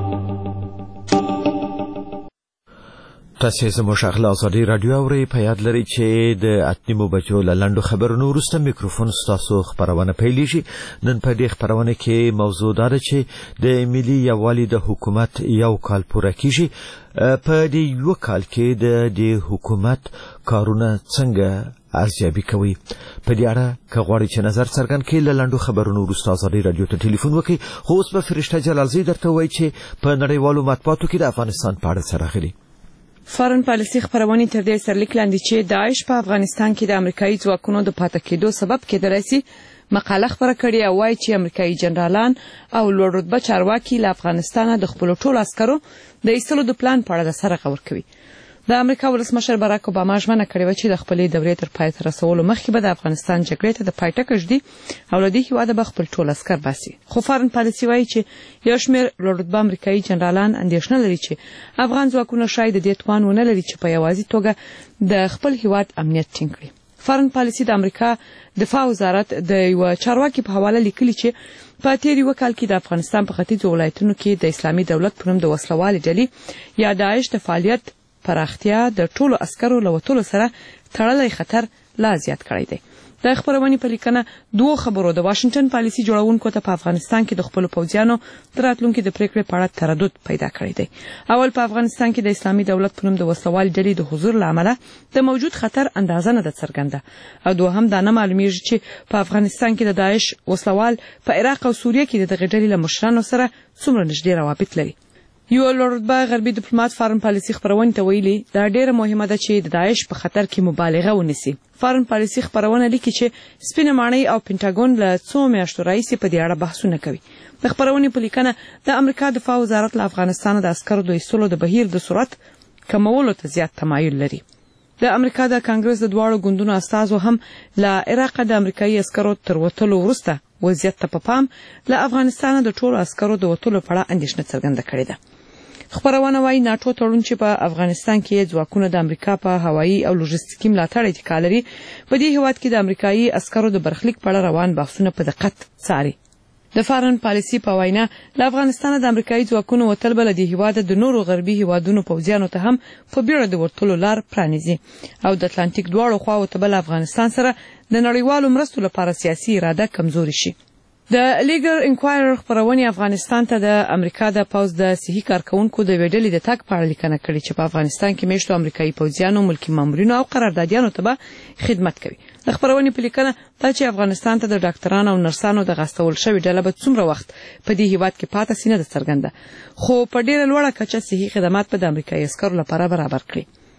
تاسې زموږ اخلا ازادي رادیو اورئ. په یاد لرئ چې د اتنیمو بجو له لنډو خبرونو وروسته میکروفون ستاسو خپرونه پیلیږي. نن په دې خپرونه کې موضوع دا ده چې د ملي یووالي د حکومت یو کال پوره کیږي. په دې یو کال کې د دې حکومت کارونه څنګه ارزیابي کوي؟ په دې اړه که غواړئ چې نظر څرګند کړئ له لنډو خبرونو وروسته ازادي رادیو ته ټلیفون وکړئ. خو اوس به فرشته جلالزی درته وایي چې په نړیوالو مطبوعاتو کې د افغانستان په اړه څه راغلي. فارن پالیسي خبرونه تر دې سرلیک لاندې چې داعش په افغانستان کې د امریکایي ځواکونو د پاتې کېدو سبب کېدلی شي مقاله خبره کړې او وایي چې امریکایي جنرالان او لوړ رتبه چارواکي له افغانستان د خپلو ټولو عسکرو د ایستلو د پلان په اړه د سره غور کوي. د امریکا ولسمشر باراک اوباما ژمنه کړې وه چې د خپلې دورې تر پای ته رسولو مخکې به د افغانستان جګړې ته د پای ټکی ږدي او له دې هېواده به خپل ټول عسکر باسي. خو فارن پالیسي وایي چې یو شمېر لوړ رتبه امریکایي جنرالان اندېښنه لري چې افغان ځواکونه شاید د دې توان ونه لري چې په یوازې توګه د خپل هېواد امنیت ټینګ کړي. فارن پالیسي د امریکا دفاع وزارت د یو چارواکي په حواله لیکلي چې په تیر یو کال کې د افغانستان په ختیځو ولایتونو کې د اسلامي دولت په نوم د وسلوالې ډلې یا داعش د فعالیت پراختیا د ټولو عسکرو له وتلو سره تړلی خطر لا زیات کړی دی. د خبرونې په لیکنه دوه خبرو د واشنگټن پالیسي جوړونکو ته په افغانستان کې د خپلو پوځیانو د راتلونکي د پریکړې په اړه تردد پیدا کړی دی. اول په افغانستان کې د اسلامي دولت په نوم د وسلوالې ډلې د حضور له امله د موجود خطر اندازه نه ده څرګنده او دوهم دا نه معلومیږي چې په افغانستان کې د داعش وسلوال په عراق او سوریه کې د دغې ډلې له مشرانو سره څومره نږدې روابط لري. یو لوړ رتبه غربي ډیپلوماټ فارن پالیسي خبرونه ته ویلي دا ډیره مهمه ده چې د داعش په خطر کې مبالغه ونیسي. فارن پالیسي خبرونه لیکي چې سپینه ماڼۍ او پینټاګون له څو میاشتو راهیسې په دې اړه بحثونه کوي. د خبرونې په لیکنه د امریکا دفاع وزارت له افغانستان د عسکرو د ایستلو د بهیر د سرعت کمولو ته زیات تمایل لري. د امریکا د کانګرس د دواړو ګوندونو استازو هم له عراق د امریکایي عسکرو تر وتلو وروسته وضعیت ته په پام له افغانستان د ټولو عسکرو د وتلو په اړه اندېښنه څرګنده کړې ده. خبرونه وايي ناټو تړون چې په افغانستان کې ځواکونه د امریکا په هوایي او لوژستیکي ملاتړ اتکا لري په دې هېواد کې د امریکایي عسکرو د برخلیک په اړه روان بحثونه په دقت څاري. د فارن پالیسي په وینا له افغانستان د امریکایي ځواکونو وتل به له دې هېواده د نورو غربي هېوادونو پوځیانو ته هم په بیړه د ورتلو لار پرانیزي او د اتلانتیک دواړو خواو ته به له افغانستان سره د نړیوالو مرستو لپاره سیاسي اراده کمزوري شي. د لیګر انکوایرر خبرونه افغانستان ته د امریکا د پوز د صحي کارکونکو د ویډلې د تک په اړه لیکنه کړې چې په افغانستان کې میشتو امریکایي پوځیانو ملکی مامورینو او قراردادیانو ته به خدمت کوي. د خبرونې په لیکنه دا چې افغانستان ته د ډاکټرانو او نرسانو د غستول شوی ډله به څومره وخت په دې هېواد کې پاتې سي نه ده څرګنده خو په ډیره لوړه کچه صحي خدمات به د امریکایي عسکرو لپاره برابر کړي.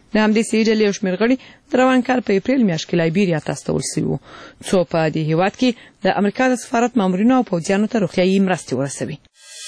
د همدې سي ډلې یو شمېر غړي د روان کال په اپریل میاشت کې لایبیریا ته استول شوي وو څو په دې هیواد کې د امریکا د سفارت مامورینو او پوځیانو ته روغتیایي مرستې ورسوي.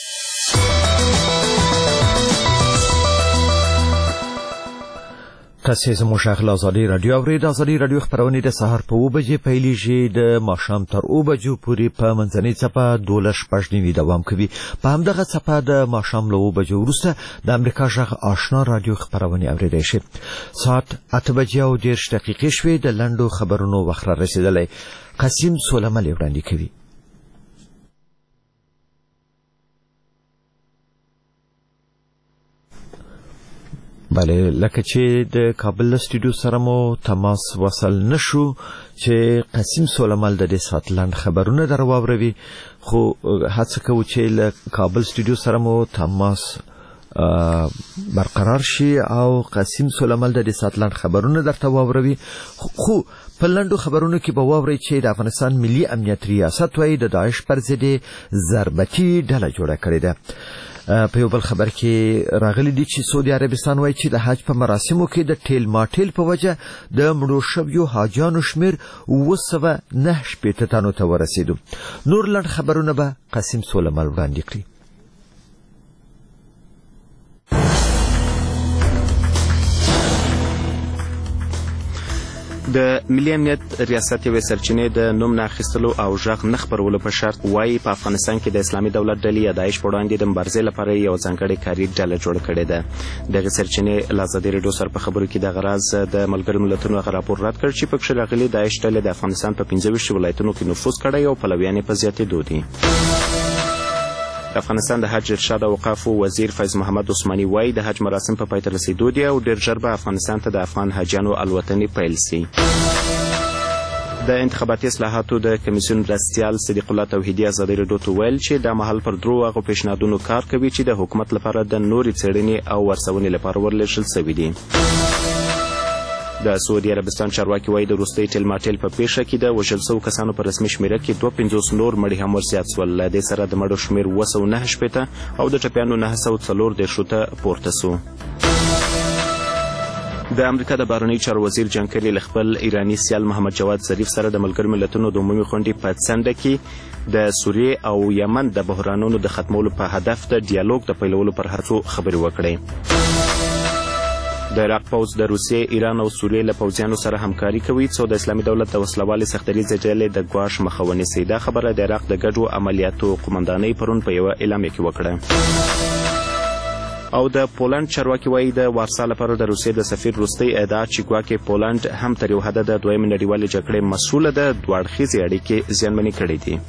تاسو زموږ شغله ازادي رادیو اورید. ازادي رادیو خبرونه د سهار په اوه بجې پیلېږي د ماښام تر اوه بجو پورې په منځنۍ څپه دولس شپږ نیمې دوام کوي. په همدغه څپه د ماښام له اوه بجو وروسته د امریکا غږ آشنا رادیو خبرونه اوریدای شي. ساعت اته بجې او دېرش دقیقې شوې. د لنډو خبرونو وخت را رسېدلی. قاسم سولمل وړاندې کوي. بله لکه چې د کابل استودیو سره مو تماس وصل نشو چې قاسم سولمل د دې سات لاند خبرونه در واوروي خو هڅه کوو چې له کابل استودیو سره مو تماس برقرار شي او قاسم سولمل د دې سات لاند خبرونه درته واوروي. خو په لاندو خبرونو کې به واورئ چې د افغانستان ملي امنیت ریاست وايي د داعش پر ضد ضربتي ډله جوړه کړې ده. په یو بل خبر کې راغلی دی چې سعودي عربستان وايي چې د حج په مراسمو کې د ټیل ماټیل په وجه د مړو شویو حاجانو شمیر اوه سوه نهه شپېته تنو ته ورسېدو. نور لنډ خبرونه به قاسم سولمل وړاندې کړي. د ملي امنیت ریاست یوې سرچینې د نوم نه اخیستلو او غږ نه خپرولو په شرط وایي په افغانستان کې د اسلامي دولت ډلې یا داعش په وړاندې د مبارزې لپاره یو ځانګړې کاري ډله جوړه کړې ده. دغه سرچینې له ازادي راډیو سره په خبرو کې دغه راز د ملګرو ملتونو هغه راپور رد کړ چې پکښې راغلي داعش ډلې د افغانستان په پنځه ویشت ولایتونو کې نفوذ کړی او پلویان یې په زیاتېدو دي. د افغانستان د حج ارشاد او اوقافو وزیر فیض محمد عثماني وایي د حج مراسم په پای ته رسېدو دي او ډېر ژر به افغانستان ته د افغان حاجیانو الوتنې پیل سي. د انتخاباتي اصلاحاتو د کمیسیون مرستیال صدیق الله توحیدي ازادي راډیو ته ویل چې دا مهال پر درو هغو پیشنهادونو کار کوي چې د حکومت لپاره د نورې څېړنې او ورسونې لپاره ورلېږل شوي دي. د سعودي عربستان چارواکي وایي د وروستۍ ټیل ماټیل په پیښه کې د وژل شوو کسانو په رسمي شمېره کې دوه پنځوس نور مړي هم ورزیات سول. له دې سره د مړو شمېر اووه سوه نهه شپېته او د ټپیانو نهه سوه څلور دېرشو ته پورته سو. د امریکا د بهرنیو چارو وزیر جان کری له خپل ایراني سیال محمد جواد ظریف سره د ملګرو ملتونو د عمومي غونډې په څنډه کې د سوریې او یمن د بحرانونو د ختمولو په هدف د ډیالوګ د پیلولو پر هڅو خبرې وکړې. د عراق پوځ د روسیې، ایران او سوریې له پوځیانو سره همکاري کوي څو د اسلامي دولت د وسلوالې سختدریځې ډلې د ګواښ مخه ونیسي. دا خبره د عراق د ګډو عملیاتو قومندانۍ پرون په یوه اعلامیه کې وکړه. او د پولنډ چارواکي وایي د وارسا لپاره د روسیې د سفیر وروستۍ ادعا چې ګواکې پولنډ هم تر یو حده د دویمې نړیوالې جګړې مسؤله ده دوه اړخیزې اړیکې زیانمنې کړې دي.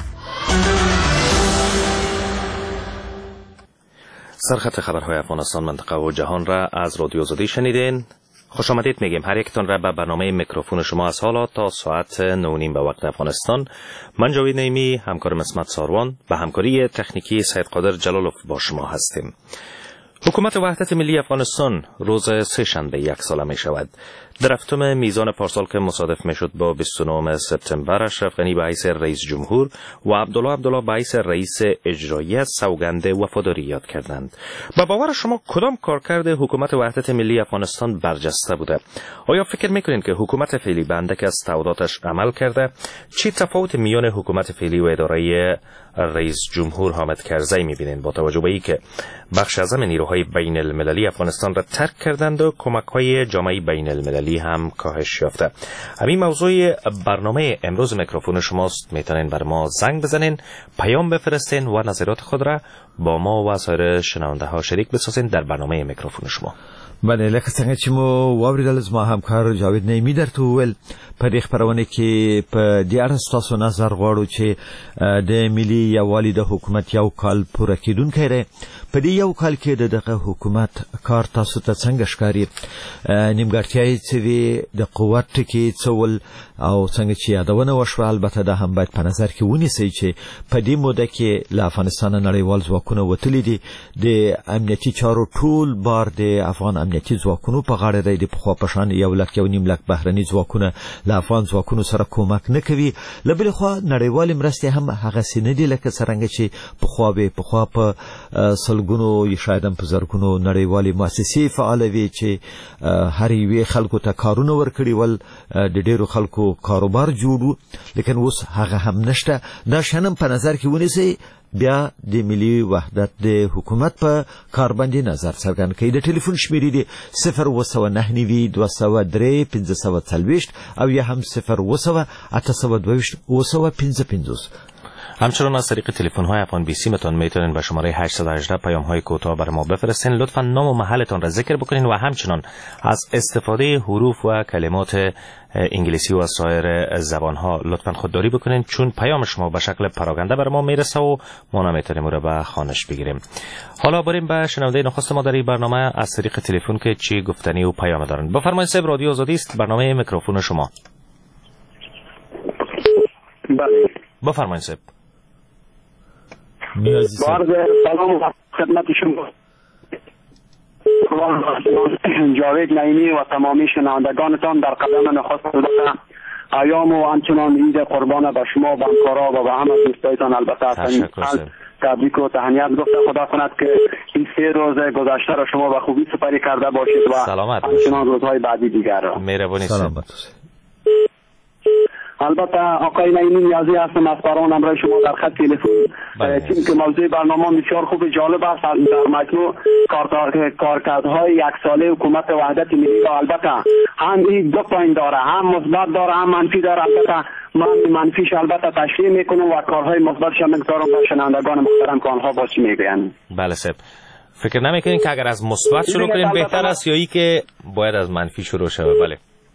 سرخط خبرهای افغانستان منطقه و جهان را از رادیو آزادی شنیدین. خوش آمدید میگیم هر یکتون را به برنامه میکروفون شما از حالا تا ساعت نه و نیم به وقت افغانستان. من جاوید نعیمی، همکارم اسمت ساروان، به همکاری تکنیکی سید قادر جلالوف با شما هستیم. حکومت وحدت ملی افغانستان روز سه شنبه یک ساله می شود. در هفتم میزان پارسال که مصادف می شد با بیست و نهم سپتامبر اشرف غنی به حیث رئیس جمهور و عبدالله عبدالله به حیث رئیس اجرایی سوگند وفاداری یاد کردند. با باور شما کدام کارکرد حکومت وحدت ملی افغانستان برجسته بوده؟ آیا فکر میکنید که حکومت فعلی به اندک از تعهداتش عمل کرده؟ چی تفاوت میان حکومت فعلی و اداره رئیس جمهور حامد کرزی میبینید با توجه به اینکه بخش اعظم نیروهای بین المللی افغانستان را ترک کردند و کمک‌های جامعه بین المللی هم کاهش یافته؟ همین موضوع برنامه امروز میکروفون شماست. میتونین بر ما زنگ بزنین، پیام بفرستین و نظرات خود را با ما و سایر شنونده ها شریک بسازین در برنامه میکروفون شما. بله لکه څنګه چې مو واوریدل زما همکار جاوید نعیمي درته وویل په دې خپرونه کې په دې اړه ستاسو نظر غواړو چې د ملي یووالي د حکومت یو کال پوره کېدونکی دی. په دې یو کال کې د دغه حکومت کار تاسو ته څنګه ښکاري؟ نیمګړتیاوې څه وې؟ د قوت ټکي څه ول؟ او څنګه چې یادونه وشوه البته دا هم باید په نظر کې ونیسئ چې په دې موده کې له افغانستانه نړیوال ځواکونه وتلي دي. د امنیتي چارو ټول بار د افغان امنیتي ځواکونو په غاړه دی. د پخوا په شان یو لک یو نیم لک بهرني ځواکونه له افغان ځواکونو سره کومک نه کوي. له بلې خوا نړیوالې مرستې هم هغسې نه دي لکه څرنګه چې پخوا به پخوا په سلګونو شاید هم په زرګونو نړیوالې مؤسسې فعاله وي چې هر یوې خلکو ته کارونه ورکړي ول، د ډېرو خلکو کاروبار جوړو، لیکن اوس هغه هم نشته. دا شنم په نظر کې ونیسئ، بیا د ملي وحدت د حکومت په کار باندې نظر څرګند کړئ. د ټلیفون شمیرې دي صفر اوه سوه نهه نوي دوه سوه درې پنځه سوه څلوېښت او یا هم صفر اوه سوه اته سوه دوهویشت اوه سوه پنځه پنځوس. همچنان از طریق تلفن های افغان بی سی متون میتونین به شماره هشتصد و هجده پیام های کوتاه بر ما بفرستین. لطفا نام و محلتان را ذکر بکنین و همچنان از استفاده حروف و کلمات انگلیسی و سایر زبان ها لطفا خودداری بکنین، چون پیام شما به شکل پراگنده بر ما میرسه و ما نمیتونیم اون را به خوانش بگیریم. حالا بریم به شنونده نخست ما در این برنامه از طریق تلفن که چی گفتنی و پیام دارن. بفرمایید صاحب، رادیو آزادی است، برنامه میکروفون شما. بله بفرمایید صاحب. عرض سلام خدمت شما جاوید نعیمی و تمامی شنوندگانتان. در قدم نخست ایام و همچنان عید قربان به شما و همکارا و به همه دوستایتان البته تبریک و تهنیت گفته. خدا کند که این سه روز گذشته را شما به خوبی سپری کرده باشید و همچنان روزهای بعدی دیگر را. مهربانی سلامت. البته آقای نعیمی نیازی هستم از پران امرای شما در خط تلفن، چون که موضوع برنامه بسیار خوب جالب است. در مجموع کارکردهای یک ساله حکومت وحدت ملی و البته هم این دو پوینت داره، هم مثبت داره هم منفی داره. البته من منفیش البته تشریح میکنم و کارهای مثبتش هم میگذارم به شنوندگان محترم که آنها با چی میگویند. بله صاحب، فکر نمیکنین که اگر از مثبت شروع کنیم بهتر است یا ای که باید از منفی شروع شود؟ بله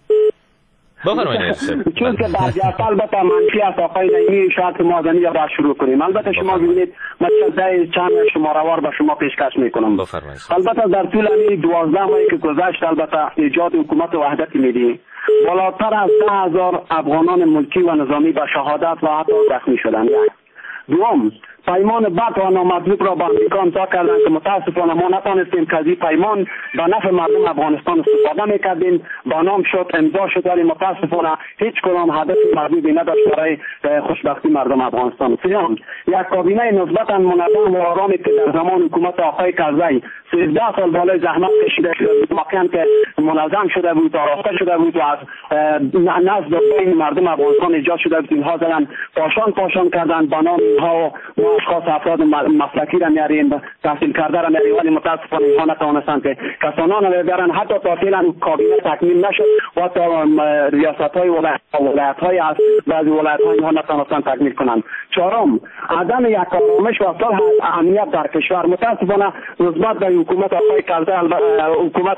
بفرمایید. چون که در جلسه البته منفی است آقای نعیمی، شاید مازنی یا باید شروع کنیم. البته شما ببینید من چند شماره‌وار به شما پیشکش میکنم. بفرمایید. البته در طول این دوازده ماهی که گذشت البته ایجاد حکومت وحدت ملی بالاتر از ده هزار افغانان ملکی و نظامی به شهادت و حتی زخمی شدند. دوم، پیمان بد و نامطلوب را با امریکا امضا کردند که متاسفانه ما نتانستیم که از این پیمان به نفع مردم افغانستان استفاده میکردیم. با نام شد، امضا شد، ولی متاسفانه هیچ کدام هدف مربوطی نداشت برای خوشبختی مردم افغانستان. سیام، یک کابینه نسبتا منظم و آرامی که در زمان حکومت آقای کرزی سیزده سال بالای زحمت کشیده شده بود، واقعا که منظم شده بود، آراسته شده بود و از نزد بین مردم افغانستان ایجاد شده بود. اینها زدن پاشان پاشان کردن با نام اینها و اشخاص افراد مسلکی را میاریم، تحصیل کرده را میاریم، ولی متاسفانه اینها نتوانستند که کسانان را بیارن. حتی تا فعلا کابینه تکمیل نشد و تا ریاست های ولایت های از بعضی ولایت ها اینها نتوانستند تکمیل کنند. چهارم، عدم یک آرامش و صلح امنیت در کشور. متاسفانه نسبت به حکومت آقای کرزی حکومت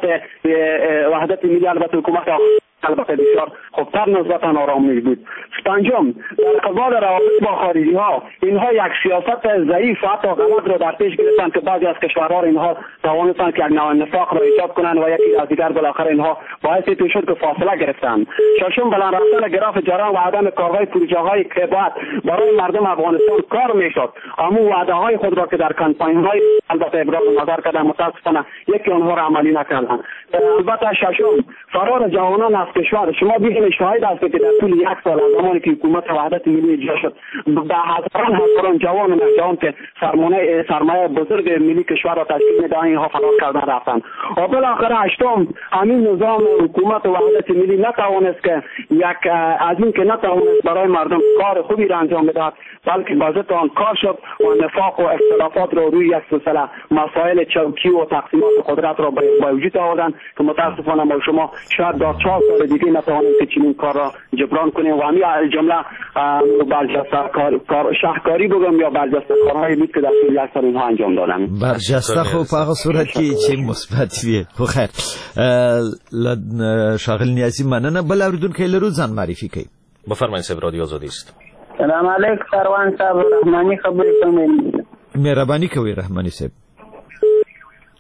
وحدت ملی البته حکومت البته بسیار خوبتر نسبتا آرامش بود. پنجم، در قبال روابط با خارجی ها اینها یک سیاست ضعیف و حتی غلط را در پیش گرفتند که بعضی از کشورها اینها توانستند که یک نوع نفاق را ایجاد کنند و یکی از دیگر بالاخره اینها باعث این شد که فاصله گرفتند. ششم، بلند رفتن گراف جران و عدم کارهای پروژه هایی که باید برای مردم افغانستان کار میشد، اما وعده های خود را که در کمپاین های البته ابراز نظر کردند متاسفانه یکی آنها را عملی نکردند. البته ششم، فرار جوانان از کشور. شما ببینید شاهد هستید که در طول یک سال از زمانی که حکومت وحدت ملی اجرا شد به هزاران هزاران جوان و نوجوان که سرمایه سرمایه بزرگ ملی کشور را تشکیل میدهند اینها فرار کردن رفتند. و بالاخره هشتم، همین نظام حکومت وحدت ملی نتوانست که یک از این که نتوانست برای مردم کار خوبی را انجام بدهد، بلکه با ضد آن کار شد و نفاق و اختلافات را روی یک سلسله مسائل چوکی و تقسیمات قدرت را به وجود آوردند که متاسفانه ما شما شاید در چهار سال دیگه نتوانیم که چنین کار را جبران کنیم و همین جمله برجسته کار شهرکاری بگم یا برجسته کارهایی بود که در طول یک سال اینها انجام دادن. برجسته خب په هغه صورت کې چې مثبت وي. خو خیر شاغل نیازی مننه. بل اوریدونکو لرو ځان معرفي کوي. بفرمایئ صاحب، رادیو آزادی است. سلام علیکم سروان صاحب، رحمانی خبرې کوم. مهرباني کوي رحمانی صاحب.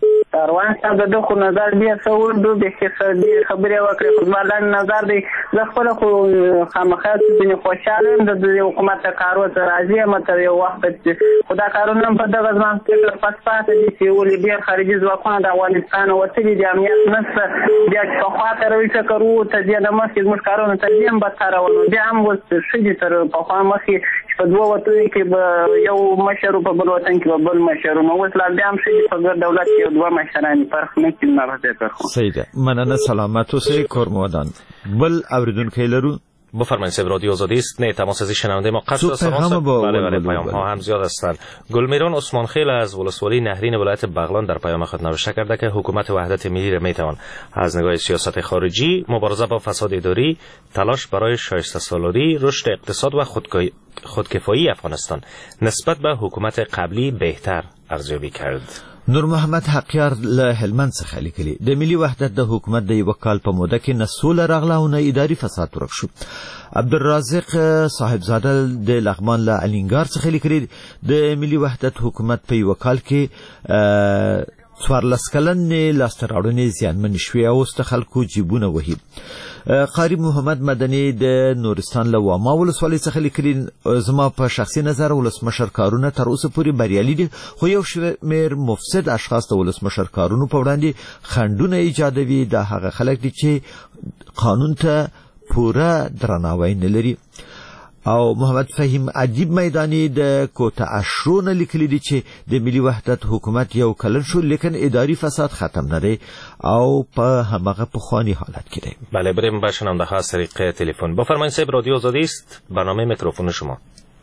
پروان صاحب د دغه نظر ډېر څه وړاندو د ډېرې خبرې وکړې خو زما دا نظر دی زه خپله خو خامخا ځینې خوشحاله یم د حکومت د کارو ته راضي یم تر یو وخته چې خو دا کارونه هم په دغه زما فکر پس پاتې دي چې ولې ډېر خارجي ځواکونه د افغانستان وتلي دي امنیت نشته بیا چې پخوا ته روي ټکر ووته دې نه مخکې زموږ کارونه تر دې هم بدتره ول بیا هم اوس ښه دي تر پخوا مخکې چې په دوه وطنو کې به یو مشر په بل وطن کې به بل مشر نو اوس لا بیا هم ښه دي په ګډ دولت کې دوه مشران فرق نه کوي نه راځي صحیح ده مننه سلامت اوسئ کورمودان بل اوریدونکی لرو بفرمایید صاحب رادیو آزادی است. نه تماس از شنونده ما قطع شده. بله بله پیام ها هم زیاد هستند. گلمیران عثمان خیل از ولسوالی نهرین ولایت بغلان در پیام خود نوشته کرده که حکومت وحدت ملی را میتوان از نگاه سیاست خارجی، مبارزه با فساد اداری، تلاش برای شایسته سالاری، رشد اقتصاد و خودکفایی افغانستان نسبت به حکومت قبلی بهتر ارزیابی کرد. نور محمد حقیار له هلمند څخه لیکلي د ملي وحدت د حکومت د یو کال په موده کې نه سوله راغله او نه اداري فساد ورک شو. عبدالرازق صاحبزاده د لغمان له الینګار څخه لیکلي د ملي وحدت حکومت په یو کال کې څوارلس کلنې لاسته راوړنې زیانمن شوې او اوس د خلکو جیبونه وهي. قاری محمد مدني د نورستان له واما ولسوالۍ څخه لیکلي زما په شخصي نظر ولسمشر کارونه تر اوسه پورې بریالي دي خو یو شمېر مفسد اشخاص د ولسمشر کارونو په وړاندې خنډونه ایجادوي دا هغه خلک دي چې قانون ته پوره درناوی نه لري. او محمد فهیم عجیب میدانی د کوټه اشرونه لیکلي دي چې د ملي وحدت حکومت یو کلن شو لیکن اداری فساد ختم نه دی او په همغه پخوانی حالت کې دی. بله بریم به شنونده ها از طریق تلفن. بفرمایید صاحب رادیو آزادی است. برنامه میکروفون شما.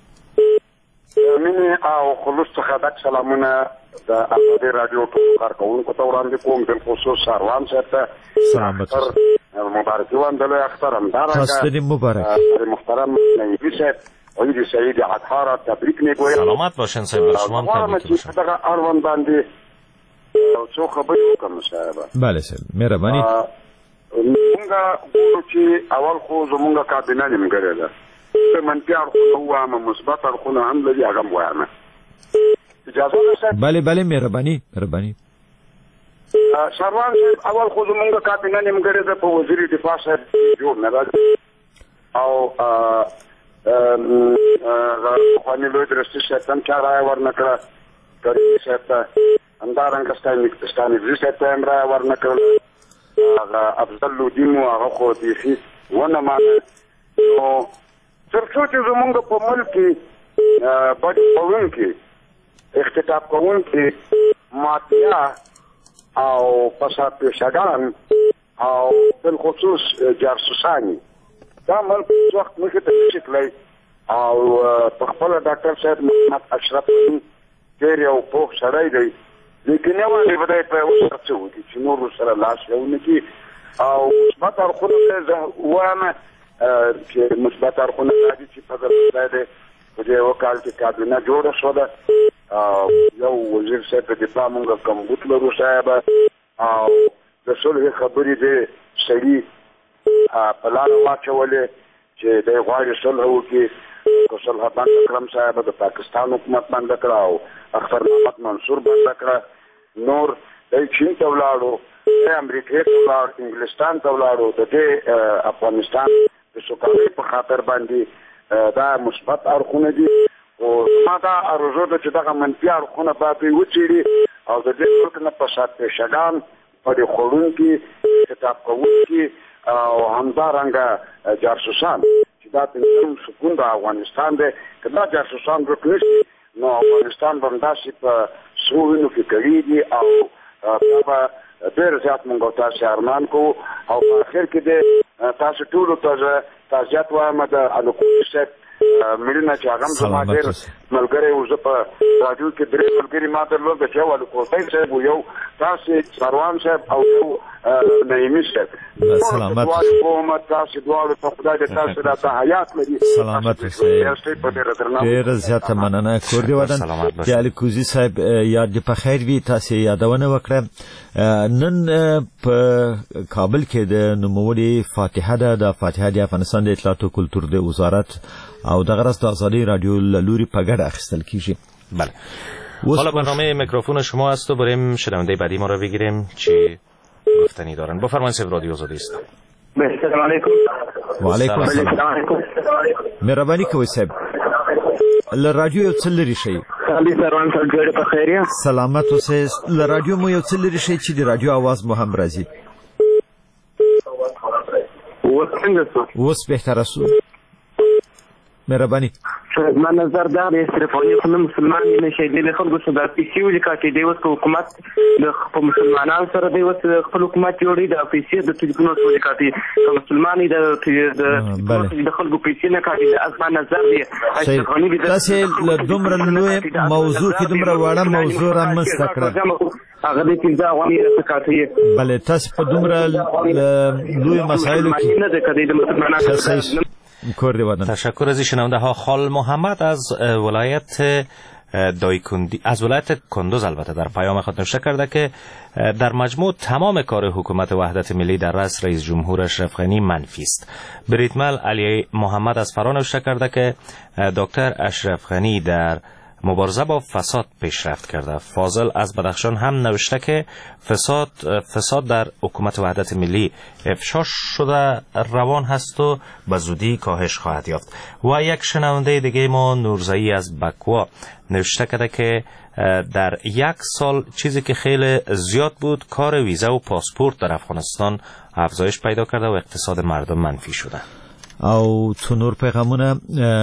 مینه او خلوص څخه د سلامونه د آزادی رادیو ټول کارکونکو ته وړاندې کوم په خصوص سروان صاحب سلامت مبارک وان دلو احترام دارا خاصه مبارک محترم نبی صاحب ولی سعید عطار تبریک میگویم. سلامت باشین صاحب شما هم تبریک باشین. دغه اروان باندې څو خبرې وکم صاحب. بله صاحب مهرباني. موږ ګورو چې اول خو زموږ کابینه نیمګړې ده منفي اړخونه وایم مثبت اړخونه هم لري هغه وایم. اجازه ده صاحب. بله بله مهرباني مهرباني. سروان صاحب اول خو زموږ کابینه نیمګړې ده په وزیر دفاع صاحب جوړ نه راځي او پخواني لوی درستي صاحب هم چا رایه ورنکړه کریم صاحب ته همدارنګه ستانکزي صاحب ته هم رایه ورنکړله هغه افضل لودین و هغه خو بیخي ونه مانه نو تر څو چې زموږ په ملک کې بډ کوونکي اختطاف کوونکي مافیا او فساد پیشه‌ګان او بالخصوص جاسوسانی دا ملک وخت مخې ته شکلای او په خپل ډاکټر صاحب محمد اشرف ډېر یو پوه سړی دی لیکن یو نه بدای په وسره څه وکړي چې نور سره لاس یونه کې او مثبت اړخونه زه وایم چې مثبت اړخونه راځي چې په دغه ځای په یو کال کې کابینه جوړه شوه یو وزیر صاحب د دفاع مونږ کوم بوتلو صاحب او د صلح خبرې دې سړي په لار واچولې چې د غواړي صلح وکړي کو صلح باندې کرم صاحب د پاکستان حکومت باندې کړو اختر محمد منصور باندې کړ نور د چین ته ولاړو د امریکا ته ولاړ انګلستان ته ولاړو د افغانستان د سوکالۍ په خاطر باندې دا مثبت اړخونه دي او ما دا ارزو ده چې دغه منفي اړخونه باید وڅېړي او د دې ملک نه فساد پیشه‌ګان په دې خوړونکي کتاب کوونکي او همدارنګه جاسوسان چې دا پنځم سکون د افغانستان دی که دا جاسوسان ورک نه شي نو افغانستان به همداسې په سرو وینو کې کړېږي او بیا به ډېر زیات مونږ تاسې ارمان کوو او په اخر کې د تاسو ټولو ته زه تعزیت وایم د الکوټي صاحب مړینه چې هغه هم زما ډېر ملګری و زه په راډیو کې درې ملګري ما درلود چې یو الکوټی صاحب و یو تاسې سروان صاحب او یو نعیمي صاحب سلامت تاسې دواړو ته خدای دې تاسو راته حیات لري سلامت ډېره زیاته مننه کور دې ودان د الکوزي صاحب یاد دې په خیر وي تاسې یادونه وکړه نن په کابل کې د نوموړي فاتحه ده د فاتحه د افغانستان د اطلاعات او کلتور د وزارت او د غرض د ازادي رادیو لوري په ګډه اخیستل کیږي. بله حالا برنامه میکروفون شما است و بریم شنونده بعدی ما را بگیریم چی گفتنی دارن. بفرمایید صاحب رادیو آزادی است. السلام علیکم. و علیکم السلام. مهرباني کوئ صاحب ل رادیو یو څه لري شي؟ علي سروان صاحب ډېر په خیر یم. سلامت اوسئ. ل رادیو مو یو څه لري شي چې د رادیو आवाज مو هم راځي. اوس څنګه څه؟ اوس بهتره شو. مهرباني. زما نظر دا دی استرفاني خو مسلمان نه شي د خلکو څخه د پیسې ولیکا چې د اوس حکومت د خپل مسلمانانو سره د اوس خپل حکومت جوړي د پیسې د ټلیفونو ولیکا چې مسلمانۍ د د خلکو پیسې نه کاټي د اسمان نظر دی استرفاني د تاسو له دومره لوی موضوع کې دومره وړه موضوع را مسته کړه هغه د پنځه غوړي راکاټي بل تاسو په دومره لوی مسایلو کې نه د کدی د مسلمانانو تشکر از شنونده ها. خال محمد از ولایت دایکندی از ولایت کندوز البته در پیام خود نوشته کرده که در مجموع تمام کار حکومت وحدت ملی در رأس رئیس جمهور اشرف غنی منفی است. بریتمل علی محمد از فرا نوشته کرده که دکتر اشرف غنی در مبارزه با فساد پیشرفت کرده. فاضل از بدخشان هم نوشته که فساد فساد در حکومت وحدت ملی افشا شده روان هست و به زودی کاهش خواهد یافت. و یک شنونده دیگه ما نورزایی از بکوا نوشته کرده که در یک سال چیزی که خیلی زیاد بود کار ویزا و پاسپورت در افغانستان افزایش پیدا کرده و اقتصاد مردم منفی شده. او تو نور پیغامونه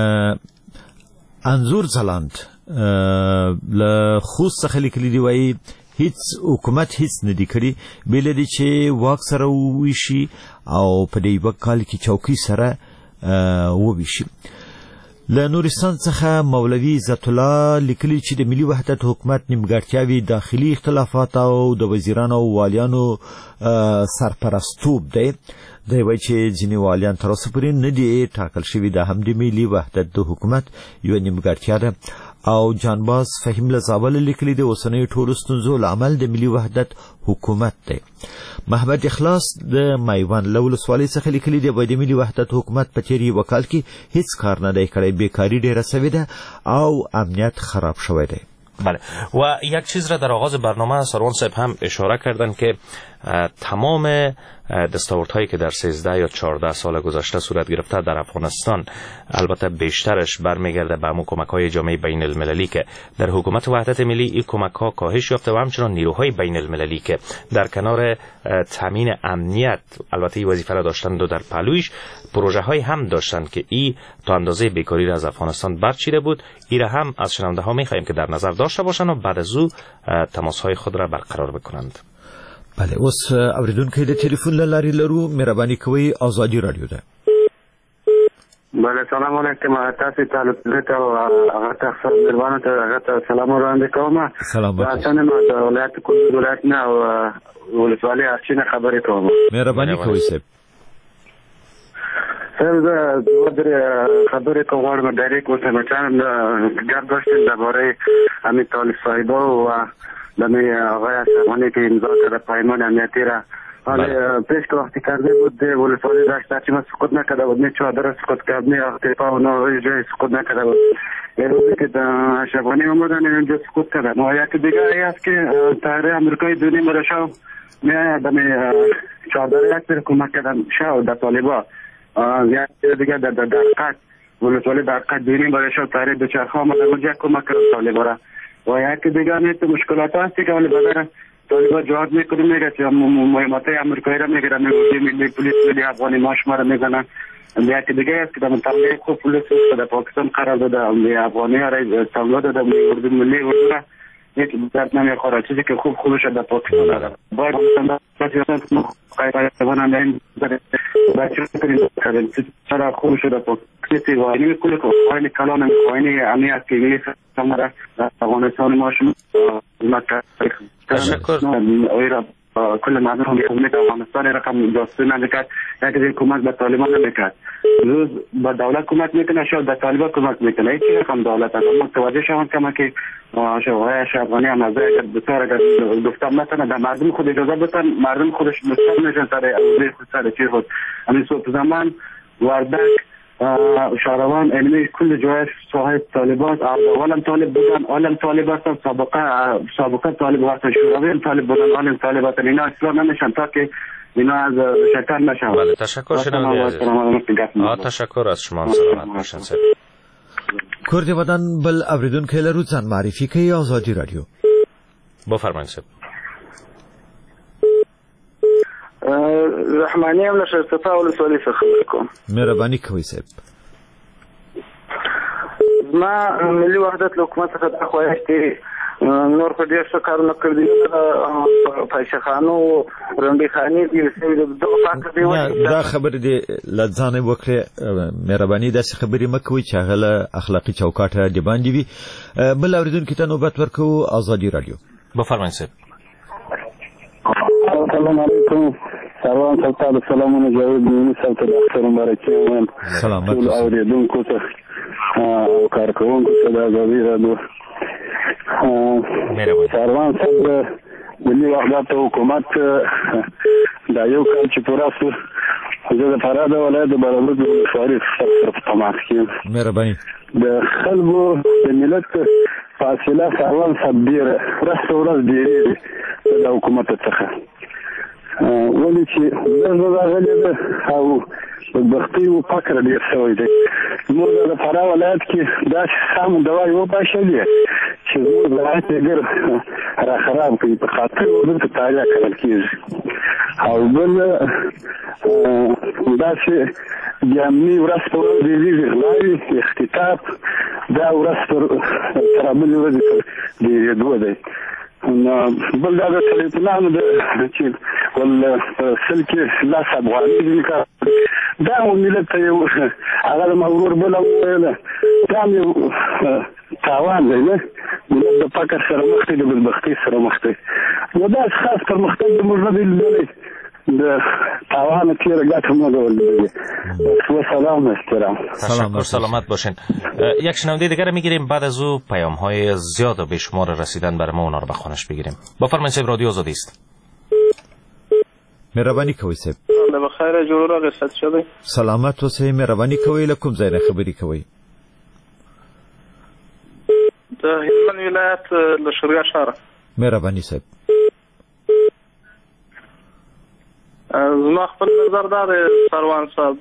انظور زلاند له خوست څخه لیکلي دی وایي هیڅ حکومت هیڅ نه دی کړی بل دی چې واک سره وویشي او په دې وکال کې چوکۍ سره وویشي. له نورستان څخه مولوي عزت الله لیکلي چې د ملي وحدت حکومت نیمګړتیاوې داخلي اختلافات او د وزیرانو او والیانو سرپرستوب دی. دی وایي چې ځینې والیان تر اوسه پورې نه دي ټاکل شوي. دا هم د ملي وحدت د حکومت یوه نیمګړتیا ده. او جانباز فهیم له زابل لیکلي د اوسنیو ټولو ستونزو لامل د ملي وحدت حکومت دی. محمد اخلاص د میوند له ولسوالۍ څخه لیکلي دی د ملي وحدت حکومت په تېر یوه کال کې هیڅ کار نه دی کړی. بیکاري ډېره سوې ده او امنیت خراب شوی دی. بله و یک چیز را در آغاز برنامه سروان صاحب هم اشاره کردن که تمام دستاوردهایی که در سیزده یا چهارده سال گذشته صورت گرفته در افغانستان البته بیشترش برمیگرده به همون کمک‌های جامعه بین المللی که در حکومت وحدت ملی این کمک‌ها کاهش یافته و همچنان نیروهای بین المللی که در کنار تامین امنیت البته این وظیفه را داشتند و در پهلویش پروژه های هم داشتند که این تا اندازه بیکاری را از افغانستان برچیده بود. این را هم از شنونده ها می‌خواهیم که در نظر داشته باشند و بعد از او تماس های خود را برقرار بکنند. بله اوس اوریدونکو د ټلیفون له لارې لرو. مهرباني کوئ ازادي رادیو ده. بله سلام علیکم. تاسو ته ته هغه تاسو مهربانه ته هغه ته سلام وړاندې کوم. سلام تاسو نه د ولایت کندوز ولایت نه او ولسوالۍ ارچینه خبرې کوم. مهرباني کوئ صاحب. سر زه دوه درې خبرې کوم غواړم ډایرکټ ورته مچان ګډ داشتیم درباره امیر طالب صاحب او دمی آقای اشرفانی که امضا کرده پیمان امنیتی را حالا پیش که وقتی کرده بود ولسوالی داشت هرچی ما سقوط نکرده بود نه چادر سقوط کرد نه اختفا و نه جای سقوط نکرده بود. یه روزی که اشرفانی اومدن اینجا سقوط کرده. ما یکی دیگه ای است که تحریه امریکای دونی مرشا نه دمی چادر یک بیر کمک کردن شاو در طالبا یک دیگه در درقت ولسوالی درقت دونی مرشا تحریه دوچرخه آمده بود یک کمک کرد طالبا را و یک دیگه نیست مشکلات هستی که ولی بدر طالبا جهاد میکنه میگه که مهمات امریکایی را میگیره میگه ملی پولیس ملی افغانی ماش ما را میزنن. یک دیگه است که در مطلعه خوب پولیس در پاکستان قرار داده افغانی را تملا داده اردو ملی اردو را یک درد نمیخوره چیزی که خوب خوبش در پاکستان داره. باید همستان قایبان هم این بچه کنیم چرا خوبش در پاکستان و اینی کلی که خواهی کلان هم خواهی امی است که میگه سمره افغانستان ما شما تشکر کل مردم هم امید افغانستان رقم داستان نمیکرد یک از این کمک به طالبان نمیکرد. روز با دولت کمک میکنه شاید به طالبان کمک میکنه هیچی رقم دولت هم متوجه شوند کما که شوهای افغانی هم از اگر بسیار اگر گفتم نتونه در مردم خود اجازه بتن مردم خودش مستقل نشن سر اوضاع خود سر چی خود همین صبح زمان وردک شهروان علمی کل جای صاحب طالبات اولم طالب بودن آلم طالب هستن سابقه سابقه طالب هستن شوروی طالب بودن آلم طالب هستن اینا اصلا نمیشن تا که اینا از شیطان نشن. بله تشکر شنونده عزیز. تشکر از شما. سلامت باشین. کردی ودان بل اوریدون که لروزان معرفی که آزادی رادیو. بفرمایید. رحمانی هم نشه ارتفاع ولسوالی څخه کوم. مهرباني کوئ صاحب. ما ملي وحدت حکومت څخه خواهش دي نور په ډیر څه کارونه کړی دي فایشخانو رنډي خاني دي د فاکر دی دا خبر دي لځانه وکړه مهرباني داسې خبرې مکوئ چې هغه اخلاقی چوکاټ دی باندې وي. بل اوریدونکو ته نوبت ورکو آزادی رادیو. بفرمایئ صاحب. السلام علیکم. سلام سلام سلامونه جواب دې سلام اکثر مبارکي سلامات ټول اوریدونکو ته او کارکوونکو ته د آزادی رادیو سروان صاحب ملي وحدت حکومت دا یو کال چې پوره شو زه د فراه د ولایت د برابر ولسوالۍ په تماس کې مهرباني د خلکو د ملت فاصله سروان صاحب ډېره ورځ ورځ ډېرېږي د حکومت څخه ولې چې زه راغلی ده او بدبختي و فقر ډېر شوی دی. زموږ د فراه ولایت کې داسې سم دوایي وباشلې چې زموږ ولایت یې ډېر راخراب کړي په خاطر دلته تاریخ کرل کېږي او بل داسې جامعي ورځ په ورځ ډېرېږي غلاوې اختطاف دا ورځ پر تر بلې ورځې پر ډېرېدو دی. بل دا د ټلیفونانو چې ول سل کې لاس افغاني دي دا ملت ته یو هغه د مغرور بل ویل دا یو تاوان دی نه ملت د فقر سره مخ دی د بدبختۍ سره مخ دی نو دا خاص پرمختګ موږ نه دی د تاوان تیر ګټه موږ ولې و سلام احترام سلام سلامت باشین. یک شنونده دیگر میگیریم بعد از او پیام های زیاد و بیشمار رسیدن برای ما اونا رو به خانش بگیریم. بفرمایید صاحب رادیو آزادی است. مهرباني کوئ صاحب. الله بخیر جوړ را قصت شوی. سلامت اوسئ. مهرباني کوئ له کوم ځای نه خبرې کوئ؟ د هلمند ولایت له شرقه ښار. مهرباني صاحب. زما خپل نظر دا دی سروان صاحب